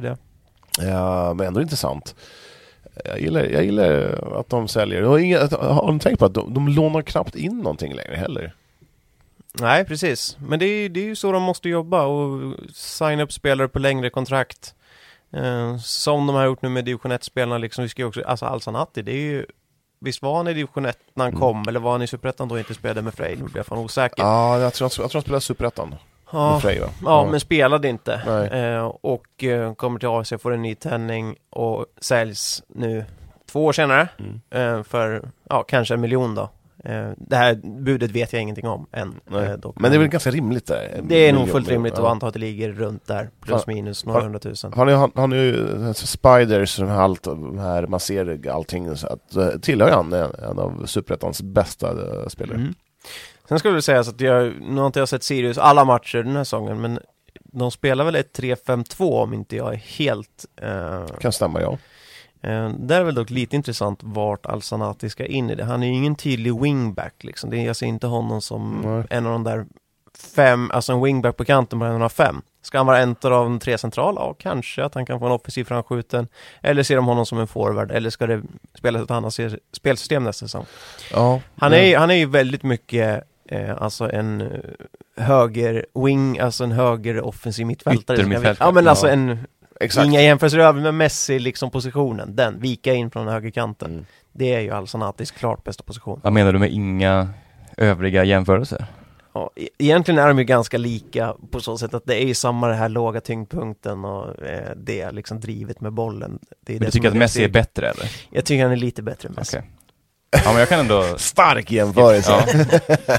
Ja, men ändå intressant. Jag gillar att de säljer. Har de tänkt på att de lånar knappt in någonting längre heller? Nej, precis. Men det är ju så de måste jobba och signa upp spelare på längre kontrakt. Som de har gjort nu med division 1-spelarna liksom, vi ska ju också, alltså Alsanati, det är ju, visst var han i division 1 när han kom, eller var han i Superettan då inte spelade med Frej? Nu blir jag fan osäker. Ja, jag tror han spelade Superettan med Frej, va? Ja, men spelade inte. Och kommer till AFC, får en ny tändning och säljs nu 2 år senare för kanske 1 miljon då. Det här budet vet jag ingenting om än. Dock. Men det är väl ganska rimligt där? Det är nog fullt rimligt att anta att det ligger runt där. Plus minus några 100 000. Han är ju Spiders som allt de här, man ser allting så att tillhör han en av Superettans bästa spelare. Sen skulle jag säga att nu har inte jag sett Sirius alla matcher den här säsongen, men de spelar väl ett 3-5-2 om inte jag är helt... Kan stämma, ja. Det är väl dock lite intressant vart Alsanati ska in i det. Han är ju ingen tydlig wingback liksom. Jag ser inte honom som en av de där 5, alltså en wingback på kanten på en av 5. Ska han vara en av de 3 centrala? Ja, kanske att han kan få en offensiv framskjuten. Eller ser de honom som en forward? Eller ska det spelas ett annat spelsystem nästa säsong? Ja. Han är ju väldigt mycket alltså en höger wing, alltså en höger offensiv mittfältare. Ja, men alltså Exakt. Inga jämförelser över med Messi liksom positionen. Den, vika in från högerkanten. Mm. Det är ju Al-Sanatis klart bästa position. Vad menar du med inga övriga jämförelser? Ja, egentligen är de ju ganska lika på så sätt att det är ju samma det här låga tyngdpunkten och det är liksom drivet med bollen. Det är Men du tycker att Messi är bättre eller? Jag tycker han är lite bättre än Messi. Okay. Ja, men jag kan ändå... Stark jämförelse. Ja.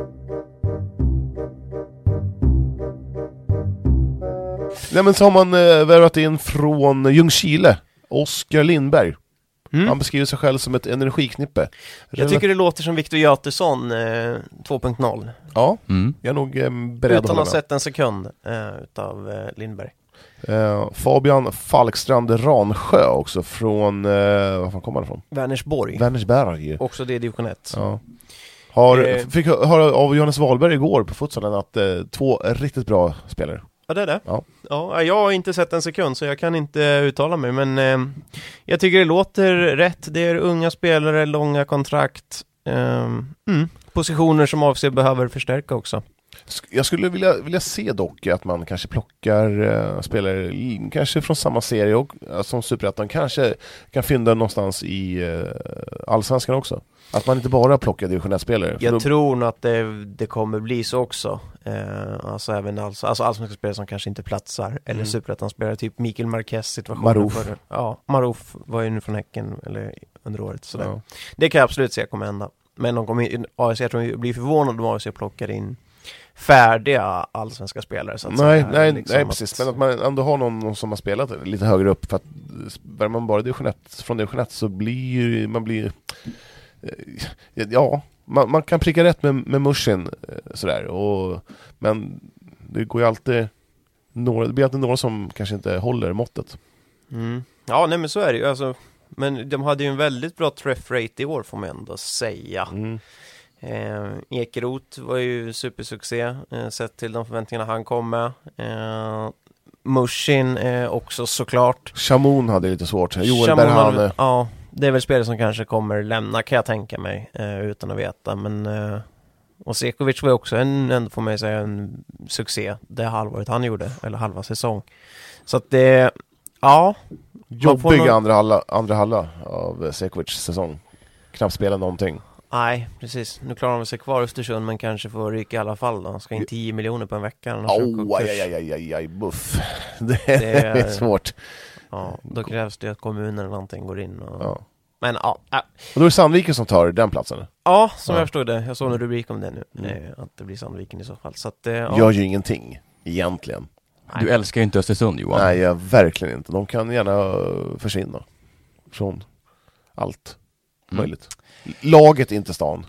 Nej, men så har man värvat in från Ljungskile, Oskar Lindberg. Han beskriver sig själv som ett energiknippe. Jag tycker det låter som Victor Götesson 2.0. Ja, jag är nog beredd utan att ha sett en sekund utav Lindberg. Fabian Falkstrand Ransjö också från, var kommer han ifrån? Vänersborg. Också det är division 1. Ja. Fick höra av Johannes Wahlberg igår på futsalen att 2 riktigt bra spelare. Ja, det är det. Ja, jag har inte sett en sekund så jag kan inte uttala mig, men jag tycker det låter rätt. Det är unga spelare, långa kontrakt, positioner som avser behöver förstärka också. Jag skulle vilja se dock att man kanske plockar spelare kanske från samma serie och som Superettan kanske kan fynda någonstans i Allsvenskan också. Att man inte bara plockar division 1-spelare. Jag tror nog att det kommer bli så också. Alltså även allsvenska spelare som kanske inte platsar. Eller Superettan-spelare, typ Mikael Marquez situation. Marouf. Marouf var ju nu från Häcken eller under året. Sådär. Ja. Det kan jag absolut se kommer hända. Men de kommer, jag tror jag blir förvånad om AFC plockar in färdiga allsvenska spelare så att nej, liksom precis. Men att man ändå har någon som har spelat lite högre upp, för att bär man bara från division 1 så blir man kan pricka rätt med Mushin sådär, men det går ju alltid det blir alltid några som kanske inte håller måttet. Ja, nej men så är det ju alltså, men de hade ju en väldigt bra träff rate i år får man ändå säga. Ekeroth var ju supersuccé sett till de förväntningarna han kom med. Mushin också såklart. Shamoun hade lite svårt. Joel Berhane. Ja, det är väl spelare som kanske kommer lämna, kan jag tänka mig, utan att veta. Men och Sekovic var också ändå får man säga en succé det halvåret han gjorde, eller halva säsong. Så att det, ja. Jobbig andra halva av Sekovic säsong. Knappt spela någonting. Nej, precis. Nu klarar de sig kvar i Östersund, men kanske får ryka i alla fall då. Ska in 10 miljoner på en vecka. Buff. Det är svårt. Ja, då krävs det att kommunen eller någonting går in. Ja. Men ja. Och då är det Sandviken som tar den platsen? Ja, som jag förstod det. Jag såg en rubrik om det nu. Att det blir Sandviken i så fall. Så att, gör ju ingenting, egentligen. Du älskar ju inte Östersund, Johan. Nej, jag verkligen inte. De kan gärna försvinna från allt möjligt. Laget, inte stan.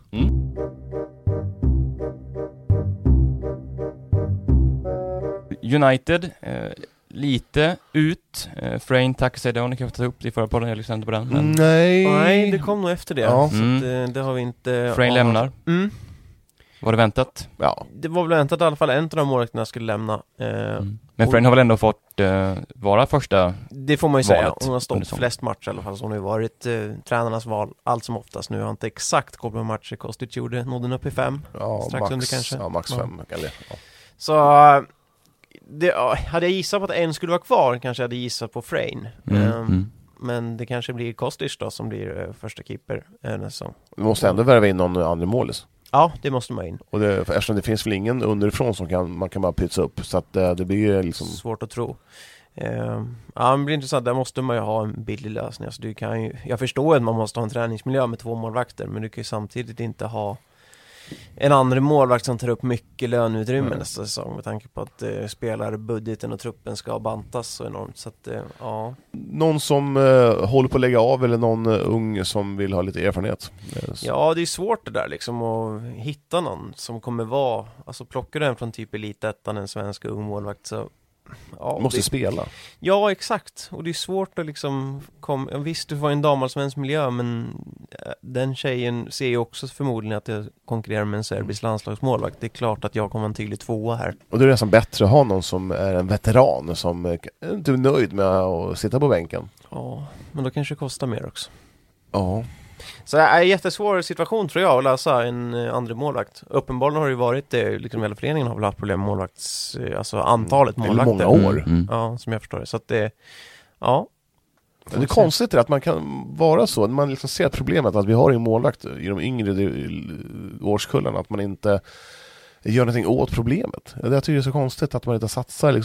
United, lite ut. Frayne Takasedon, kan vi ta upp det i förra podden, jag lyssnade inte på den. Men... Nej, det kom nog efter det. Ja. Så att, det har vi inte... Frayne lämnar. Var det väntat? Ja. Det var väl väntat i alla fall en av de målvakterna skulle lämna. Men Frayne har väl ändå fått vara första. Det får man ju säga. Hon har stått flest matcher i alla fall. Så hon har ju varit tränarnas val allt som oftast. Nu har jag inte exakt koll på matcher. Kostic gjorde nådde upp i 5. Strax max, under kanske. Ja, max 5. Ja. Så hade jag gissat på att en skulle vara kvar, kanske hade gissat på Frayne. Men det kanske blir Kostic då som blir första keeper nästan. Du måste ändå värva in någon andra målis. Ja, det måste man in. Och eftersom det finns väl ingen underifrån som man kan bara pytsa upp. Så att det blir liksom... Svårt att tro. Ja, det blir intressant. Där måste man ju ha en billig lösning. Alltså, jag förstår att man måste ha en träningsmiljö med 2 målvakter. Men du kan ju samtidigt inte ha en andra målvakt som tar upp mycket löneutrymme nästa säsong. Med tanke på att spelarbudgeten och truppen ska bantas så enormt. Så att, ja. Någon som håller på att lägga av, eller någon ung som vill ha lite erfarenhet? Ja, det är svårt det där liksom, att hitta någon som kommer vara, alltså plockar du en från typ elitettan, en svensk ung målvakt, så ja, måste spela. Ja, exakt. Och det är svårt att liksom visst, du får en damallsvensk miljö, men den tjejen ser ju också förmodligen att jag konkurrerar med en serbisk landslagsmålvakt. Det är klart att jag kommer en tydlig 2 här. Och det är nästan bättre att ha någon som är en veteran som inte är nöjd med att sitta på bänken. Ja, men då kanske det kostar mer också. Ja. Så det är en jättesvår situation tror jag att lösa en andra målvakt. Uppenbarligen har det ju varit det, liksom hela föreningen har väl haft problem med målvakts, alltså antalet målvakter. Många år. Ja, som jag förstår det. Så att det, ja. Det är konstigt att man kan vara så, när man liksom ser problemet att vi har en målvakt i de yngre årskullarna, att man inte gör någonting åt problemet. Jag tycker det är så konstigt att man inte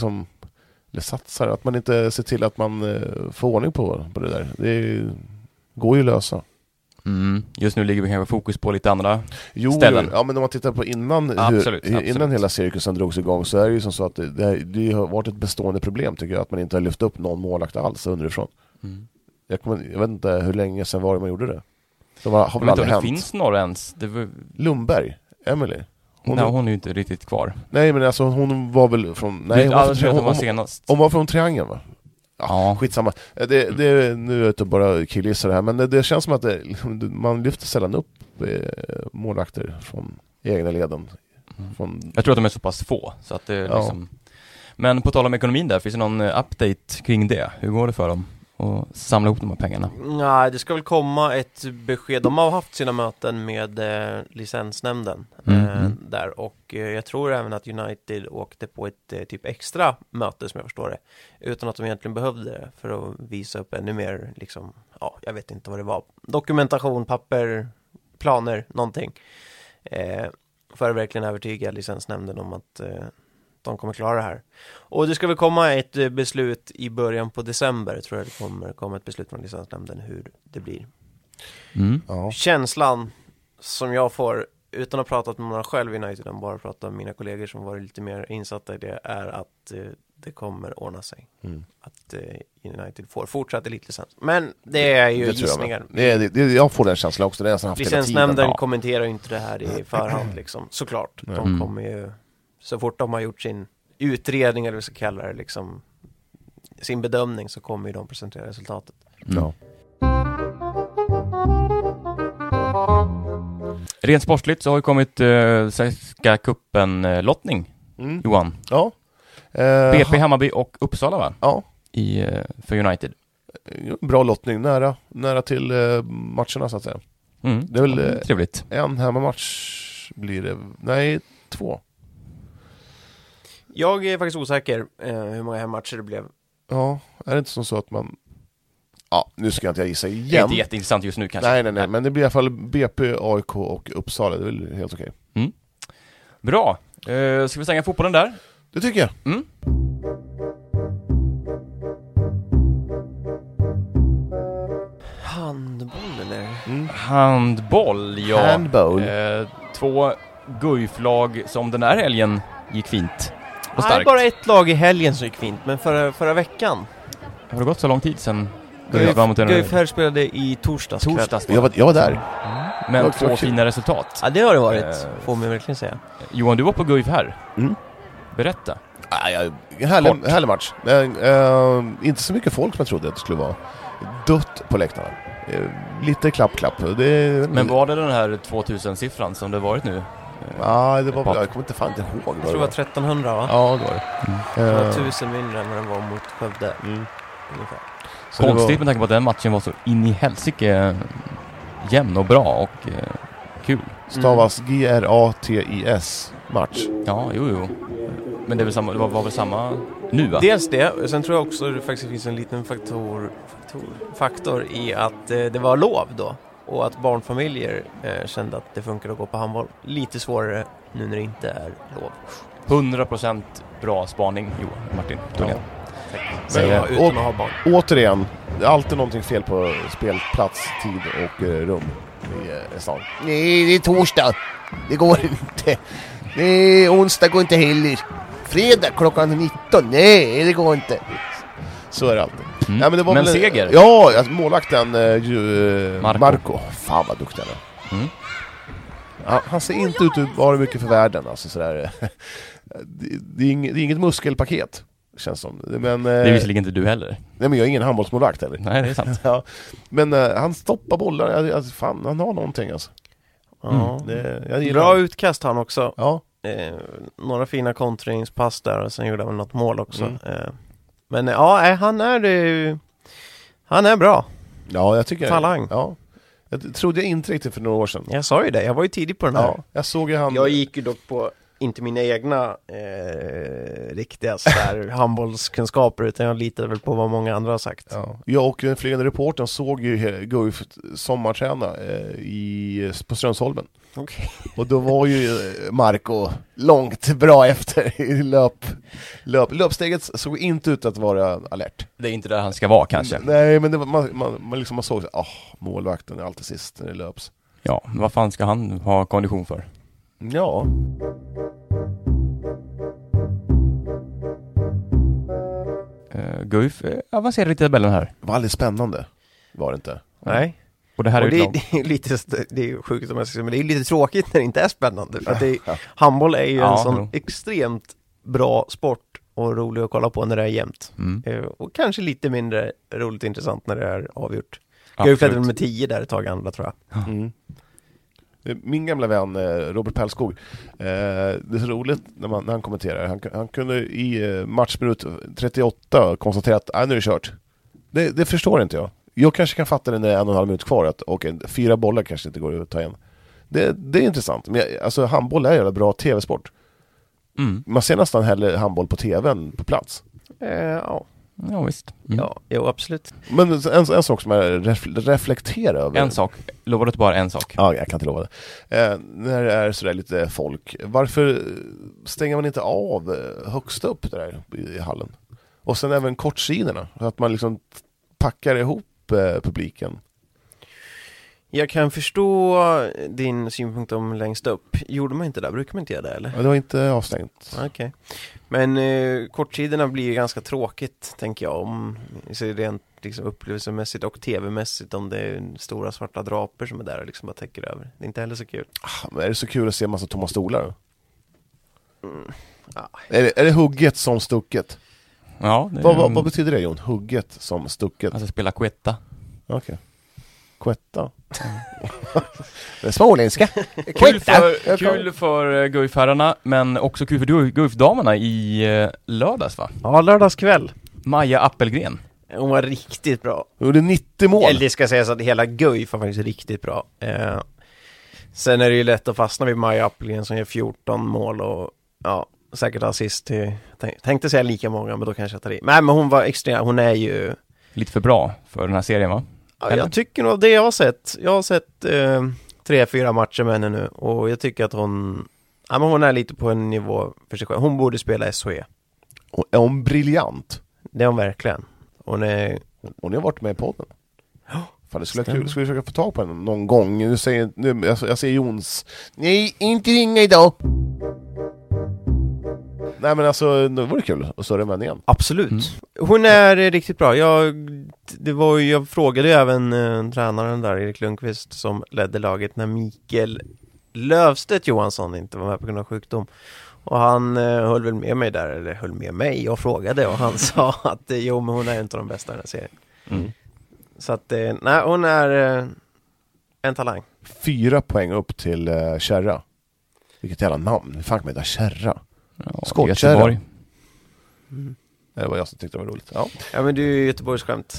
satsar, att man inte ser till att man får ordning på det där. Det går ju att lösa. Just nu ligger vi kanske fokus på lite andra ställen. Ja, men om man tittar på innan hela cirkusen drogs igång, så är det ju som så att det har varit ett bestående problem tycker jag, att man inte har lyft upp någon målvakt alls underifrån. Jag vet inte hur länge sedan var det man gjorde det. Så har väl aldrig hänt. Det finns några ens. Lundberg, Emily. Hon är ju inte riktigt kvar. Nej, men alltså hon var väl från... Nej, hon var från Triangeln, va? Ja, skitsamma. Nu är det bara killgissar det här, men det känns som att man lyfter sällan upp målvakter från egna leden. Jag tror att de är så pass få, så att det liksom... Men på tal om ekonomin där, finns det någon update kring det? Hur går det för dem att samla ihop de här pengarna? Nej, det ska väl komma ett besked. De har haft sina möten med licensnämnden där, och jag tror även att United åkte på ett typ extra möte som jag förstår det, utan att de egentligen behövde det, för att visa upp ännu mer liksom, jag vet inte vad det var, dokumentation, papper, planer, någonting, för att verkligen övertyga licensnämnden om att de kommer klara det här. Och det ska väl komma ett beslut i början på december, tror jag det kommer komma ett beslut från licensnämnden hur det blir. Känslan som jag får, utan att ha pratat med några själv i United, utan bara pratat med mina kollegor som varit lite mer insatta i det, är att det kommer ordna sig. Att United får fortsatt elitlicens. Men det är ju gissningar. Jag får den känslan också. Det är licensnämnden kommenterar ju inte det här i förhand liksom, såklart. De kommer ju, så fort de har gjort sin utredning, eller vad vi ska kalla det, liksom, sin bedömning, så kommer ju de presentera resultatet. Rent sportligt så har ju kommit Svenska cupen-lottning, Johan. Ja. BP, Hammarby och Uppsala, va? Ja. För United. Bra lottning, nära till matcherna så att säga. Det är väl trevligt. En hemmamatch blir det. Nej, 2. Jag är faktiskt osäker hur många hemmatcher det blev. Ja, är det inte som så att man... Ja, nu ska jag inte gissa igen. Det är inte jätteintressant just nu kanske. Nej, men det blir i alla fall BP, AIK och Uppsala. Det är väl helt okej. Bra. Ska vi stänga fotbollen där? Det tycker jag. Handboll eller? Handboll, ja. Handboll. 2 Guif-lag som den här helgen gick fint och starkt. Nej, bara ett lag i helgen som gick fint, men förra veckan. Har det gått så lång tid sedan Guif här spelade i torsdags. Jag var där. Men 2 fina resultat. Ja, det har det varit, får man verkligen säga. Johan, du var på Guif här. Berätta. Härlig match. Inte så mycket folk som jag trodde att det skulle vara. Dött på läktarna. Lite klapp. Men var det den här 2000-siffran som det varit nu? Ja, det var väl, jag kommer inte ihåg. Jag tror det var 1300, va? Ja, det var det. Det var 1000 mindre än vad den var mot Skövde. Ungefär. Konstigt med tanke på att den matchen var så in i helsike jämn och bra och kul. Stavas GRATIS match. Ja, jo. Men det var väl samma nu, va? Dels det, sen tror jag också att det faktiskt finns en liten faktor i att det var lov då. Och att barnfamiljer kände att det funkar att gå på handboll. Lite svårare nu när det inte är lov. 100% bra spaning, Martin. Men, utan att ha barn. Återigen, det är alltid någonting fel på spelplats, tid och rum i stan. Nej, det är torsdag. Det går inte. Nej, onsdag går inte heller. Fredag klockan 19. Nej, det går inte. Så är det alltid. Ja, men det var men seger? Ja, alltså, målvakten Marco. Fan vad duktig han är. Ja, han ser inte ut att vara mycket för världen. Alltså, sådär. Det är inget muskelpaket, känns som. Men, det är visserligen inte du heller. Nej, men jag är ingen handbollsmålvakt heller. Nej, det är sant. Ja, men han stoppar bollar. Alltså, fan, han har någonting alltså. Ja, bra utkast han också. Ja. Några fina kontringspass där, och sen gjorde han något mål också. Men ja, han är bra. Ja, jag tycker talang. Ja. Jag trodde jag inte riktigt för några år sedan. Jag sa ju det, jag var ju tidig på den här. Ja, jag såg ju han... Jag gick ju dock på, inte mina egna riktiga sådär handbollskunskaper, utan jag litade väl på vad många andra har sagt. Ja. Jag och den flygande reportern såg ju Guif sommarträna på Strömsholmen. Okay. Och då var ju Marco långt bra efter i löpsteget såg inte ut att vara alert. Det är inte där han ska vara kanske. Nej, men det var, man såg målvakten är alltid sist när det löps. Ja, men vad fan ska han ha kondition för? Ja. Guif avancerar lite i tabellen här. Det var aldrig spännande, var det inte? Nej. Och det här är det är lite, det är sjukt om jag ska säga, men det är lite tråkigt när det inte är spännande. För att handboll är ju en sån extremt bra sport och rolig att kolla på när det är jämnt. Och kanske lite mindre roligt och intressant när det är avgjort. Guif ledde med 10 där ett tag andra, tror jag. Min gamla vän Robert Pellskog, det är så roligt när han kommenterar. Han kunde i matchminut 38 konstatera att nu är det kört. Det förstår inte jag. Jag kanske kan fatta det när det är 1,5 minut kvar och 4 bollar kanske inte går att ta igen. Det är intressant. Men alltså, handboll är en bra tv-sport. Man ser nästan hellre handboll på tvn på plats. Ja, visst. Ja, jo, absolut. Men en sak som jag reflekterar över. En sak. Lovar du bara en sak? Ja, jag kan inte lova det. När det är sådär lite folk, varför stänger man inte av högst upp där i hallen? Och sen även kortsidorna, så att man liksom packar ihop publiken. Jag kan förstå din synpunkt om längst upp. Gjorde man inte det? Brukar man inte göra det, eller? Ja, det var inte avstängt. Okej. Men kortsidorna blir ju ganska tråkigt, tänker jag, om så är det rent liksom, upplevelsemässigt och tv-mässigt, om det är stora svarta draper som är där och liksom bara täcker över. Det är inte heller så kul. Men är det så kul att se en massa tomma stolar? Är det hugget som stucket? Ja. Vad betyder det, Jon? Hugget som stucket? Alltså spela quetta. Okej. Quetta. Det är småländska. Kul för Guif-herrarna, men också kul för Guif-damerna i lördags, va? Ja, lördagskväll. Maja Appelgren. Hon var riktigt bra. Hon gjorde 90 mål. Eller det ska sägas att hela Guif var faktiskt riktigt bra. Sen är det ju lätt att fastna vid Maja Appelgren som gör 14 mål och säkert assist till, tänkte säga lika många, men då kanske jag tar i. Nej, men hon var extrem, hon är ju lite för bra för den här serien, va? Ja, jag tycker nog det jag har sett. Jag har sett 3-4 matcher med henne nu och jag tycker att hon är lite på en nivå för sig själv. Hon borde spela SHE. Och är hon briljant? Det är hon verkligen. Hon har varit med i podden. Fan, det skulle vara kul. Ska vi försöka få tag på henne någon gång? Jag säger Jons. Nej, inte ringa idag. Nej, men alltså, det vore kul att stå med igen. Absolut. Hon är riktigt bra. Jag frågade ju även tränaren där, Erik Lundqvist, som ledde laget när Mikael Lövstedt Johansson inte var med på grund av sjukdom. Och han höll väl med mig där, eller höll med mig. Jag frågade och han sa att men hon är inte de bästa i den här serien. Så att, nej, hon är en talang. 4 poäng upp till Kärra. Vilket jävla namn. Hur fan kan man heta Kärra? Göteborg. Det var jag som tyckte det var roligt. Ja, men du är ju Göteborgs skämt.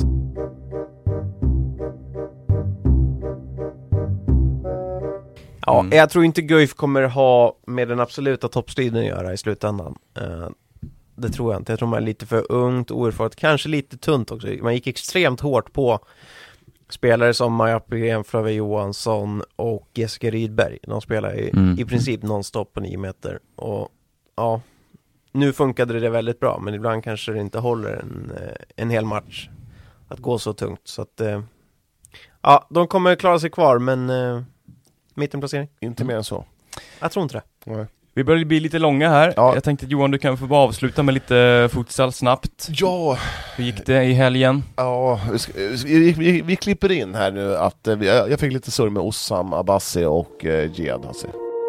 Ja, jag tror inte Guif kommer ha med den absoluta toppstriden att göra i slutändan. Det tror jag inte. Jag tror man är lite för ungt och oerfaret. Kanske lite tunt också. Man gick extremt hårt på spelare som Maja Appelgren, Flavia Johansson och Jessica Rydberg. De spelar i princip nonstop på 9 meter. Och ja, nu funkade det väldigt bra, men ibland kanske det inte håller en hel match att gå så tungt. Så att de kommer klara sig kvar, men mittenplacering. Inte mer än så. Jag tror inte det. Nej. Vi börjar bli lite långa här. Jag tänkte att Johan, du kan få avsluta med lite futsal snabbt. Ja. Hur gick det i helgen? Ja, vi klipper in här nu att jag fick lite surr med Ossam Abbasi och Jihad Hassi.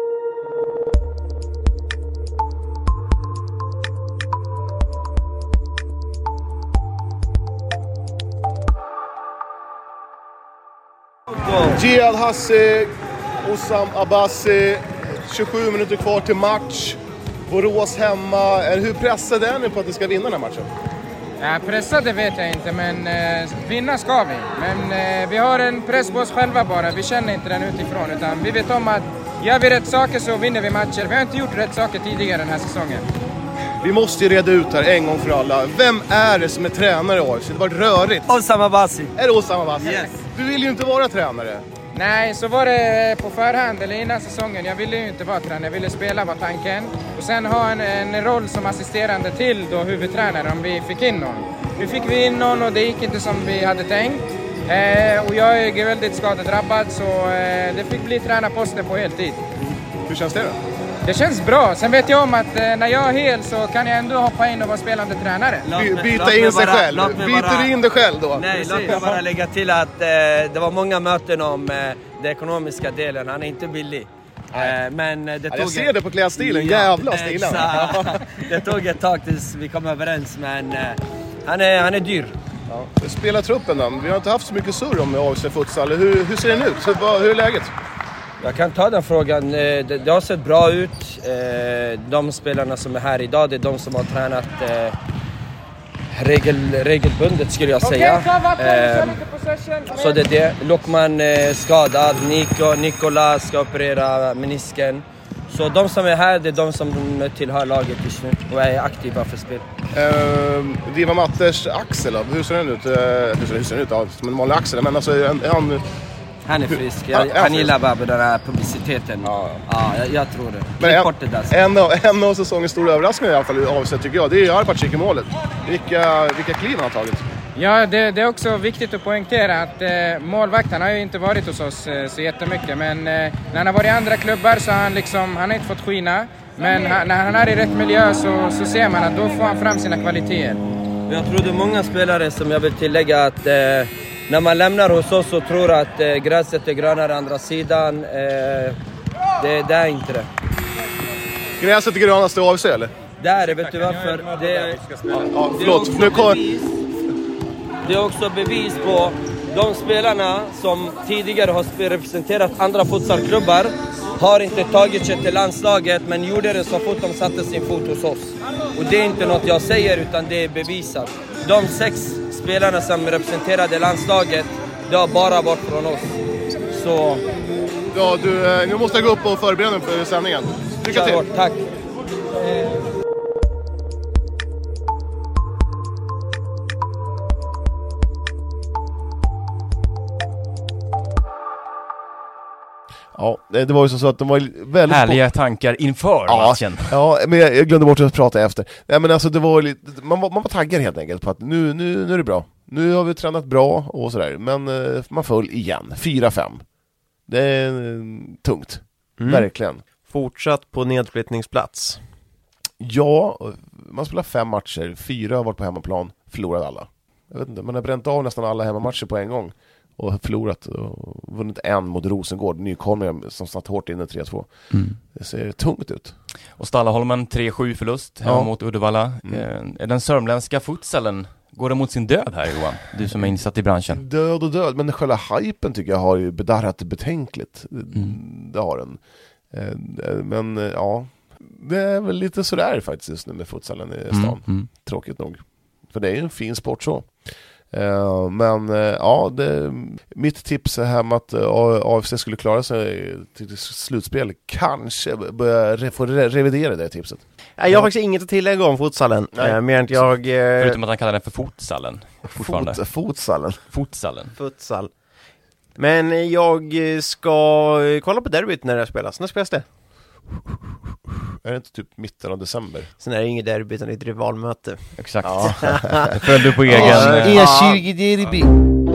Jihad Hassi, Ossam Abbasi, 27 minuter kvar till match. Borås hemma. Hur pressad är ni på att ni ska vinna den här matchen? Ja, pressade vet jag inte, men vinna ska vi. Men vi har en press på oss själva bara. Vi känner inte den utifrån, utan vi vet om att gör vi rätt saker så vinner vi matcher. Vi har inte gjort rätt saker tidigare den här säsongen. Vi måste ju reda ut här en gång för alla. Vem är det som är tränare i AFC? Det var rörigt. Osama Bassi. Är det Osama Bassi? Yes. Du vill ju inte vara tränare. Nej, så var det på förhand eller innan säsongen. Jag ville ju inte vara tränare, jag ville spela var tanken. Och sen ha en roll som assisterande till då huvudtränare om vi fick in någon. Nu fick vi in någon och det gick inte som vi hade tänkt. Och jag är väldigt skadedrabbad så det fick bli tränarposten på heltid. Hur känns det då? Det känns bra. Sen vet jag om att när jag är hel så kan jag ändå hoppa in och vara spelande tränare. Byta in sig själv. Byter du in dig själv då? Nej, låt mig bara lägga till att det var många möten om den ekonomiska delen. Han är inte billig. Men det tog jag ser det på klädstilen, jävla stilen. Det tog ett tag tills vi kom överens, men han är dyr. Ja. Spelar truppen då? Vi har inte haft så mycket surr om AFC Futsal. Hur ser den ut? Hur är läget? Jag kan ta den frågan. Det har sett bra ut. De spelarna som är här idag, det är de som har tränat regelbundet skulle jag säga. Så det är det. Lokman skadad, Nikola ska operera menisken. Så de som är här, det är de som tillhör laget just nu och är aktiva för spel. Diva Matters axel, hur ser den ut? Hur ser den ut? Ja, som en vanlig axel, men alltså han är frisk. Han gillar bara den här publiciteten. Ja, jag tror det. Men en av säsongens stora överraskningar i alla fall avsett tycker jag, det är Arpacik i målet. Vilka kliv han har tagit. Ja, det är också viktigt att poängtera att målvakten har ju inte varit hos oss så jättemycket. Men när han har varit i andra klubbar så har han har inte fått skina. Men när han är i rätt miljö så ser man att då får han fram sina kvaliteter. Jag tror det är många spelare som jag vill tillägga att när man lämnar hos oss så tror att gräset är grönare andra sidan. Det är inte det. Gräset är grönast i AFC eller? Det är det, vet du varför? Det är också bevis på de spelarna som tidigare har representerat andra futsalklubbar har inte tagit sig till landslaget men gjorde det så fort de satte sin fot hos oss. Och det är inte något jag säger utan det är bevisat. De 6 spelarna som representerade landslaget, det har bara varit från oss. Så... Ja, nu måste jag gå upp och förbereda för sändningen. Lycka till! Tack! Ja, det var ju så att de var väldigt... Härliga tankar inför matchen. Ja, men jag glömde bort att prata efter. Nej, men alltså det var lite, man var taggad helt enkelt på att nu är det bra. Nu har vi tränat bra och sådär. Men man föll igen. 4-5. Det är tungt. Verkligen. Fortsatt på nedflyttningsplats. Ja, man spelar 5 matcher. 4 har varit på hemmaplan. Förlorade alla. Jag vet inte, man har bränt av nästan alla hemmamatcher på en gång. Och förlorat och vunnit en mot Rosengård. Nykomling som satt hårt inne 3-2. Det ser tungt ut. Och Stallaholmen 3-7 förlust hemma mot Uddevalla. Är den sörmländska futsalen, går det mot sin död här, Johan? Du som är insatt i branschen. Död och död, men själva hypen tycker jag har ju bedarrat betänkligt. Det har den. Men ja, det är väl lite sådär faktiskt just nu med futsalen i stan. Tråkigt nog. För det är ju en fin sport så. Men ja, mitt tips är här med att AFC skulle klara sig till slutspel. Kanske få revidera det tipset. Jag har faktiskt inget att tillägga om futsalen. Mer än jag... Förutom att han kallar den för futsalen. Futsal. Men jag ska kolla på derbyt när det spelas. När spelas det? Är det inte typ mitten av december? Sen är det inget derby utan ett rivalmöte. Exakt. Följde du på egen... E20-derby.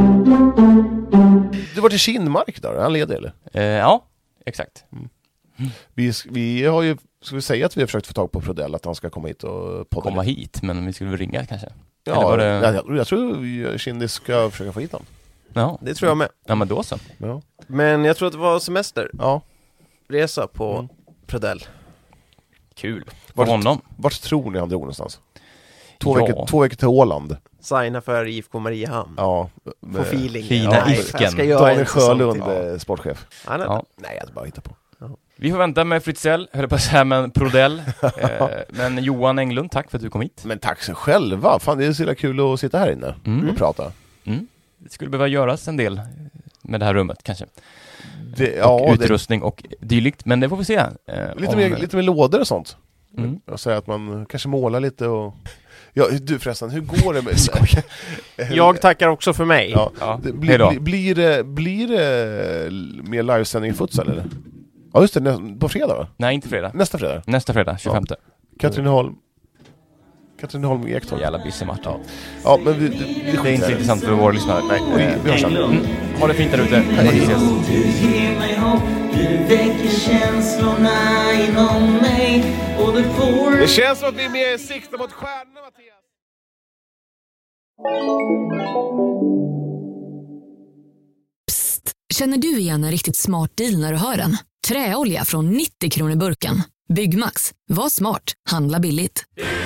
Du var till Kinmark då? Han leder eller? Ja, exakt. Vi har ju, ska vi säga att vi har försökt få tag på Prodell att han ska komma hit och podda. Komma hit, men vi skulle väl ringa kanske. Ja, jag tror Kindy ska försöka få hit honom. Ja. Det tror jag med. Ja, men då så. Ja. Men jag tror att det var semester. Ja. Resa på Prodell. Kul. Vart tror ni han drog någonstans? 2 veckor till Åland. Signa för IFK Mariehamn. Ja. På feeling. Fina Ifken. Daniel Sjölund, sportchef. Nej, jag hade bara hittat på. Vi får vänta med Fritzell, höll på att säga, men Prodell. Men Johan Englund, tack för att du kom hit. Men tack så själva. Fan, det är så jävla kul att sitta här inne och prata. Det skulle behöva göras en del med det här rummet kanske. Utrustning och dylikt, men det får vi se. Lite mer lådor och sånt. Jag säger att man kanske målar lite och... Ja, du förresten, hur går det med... Jag tackar också för mig. Ja. Blir det mer livesändning i futsal eller? Ja just det, på fredag va? Nej, inte fredag. Nästa fredag, 25. Katrineholm Ektorp. Jävla Bissemarta. Ja, men det är inte intressant för våra lyssnare. Nej, vi hörs sen. Ha det fint där ute. Vi ses. Du ger mig hopp, du väcker känslorna inom mig och du får... Det känns som att vi är med i sikte mot stjärnorna, Mattias. Psst, känner du igen en riktigt smart deal när du hör den? Träolja från 90 kronor burken. Byggmax, var smart, handla billigt.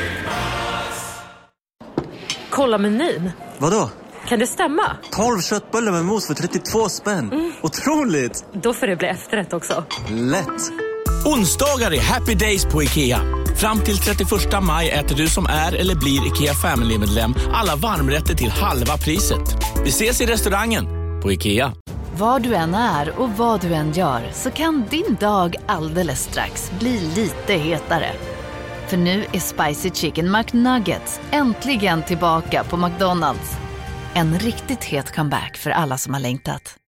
Kolla menyn. Vadå? Kan det stämma? 12 köttbullar med mos för 32 spänn. Otroligt! Då får det bli efterrätt också. Lätt! Onsdagar är happy days på IKEA. Fram till 31 maj äter du som är eller blir IKEA Family-medlem alla varmrätter till halva priset. Vi ses i restaurangen på IKEA. Var du än är och vad du än gör så kan din dag alldeles strax bli lite hetare. För nu är Spicy Chicken McNuggets äntligen tillbaka på McDonald's. En riktigt het comeback för alla som har längtat.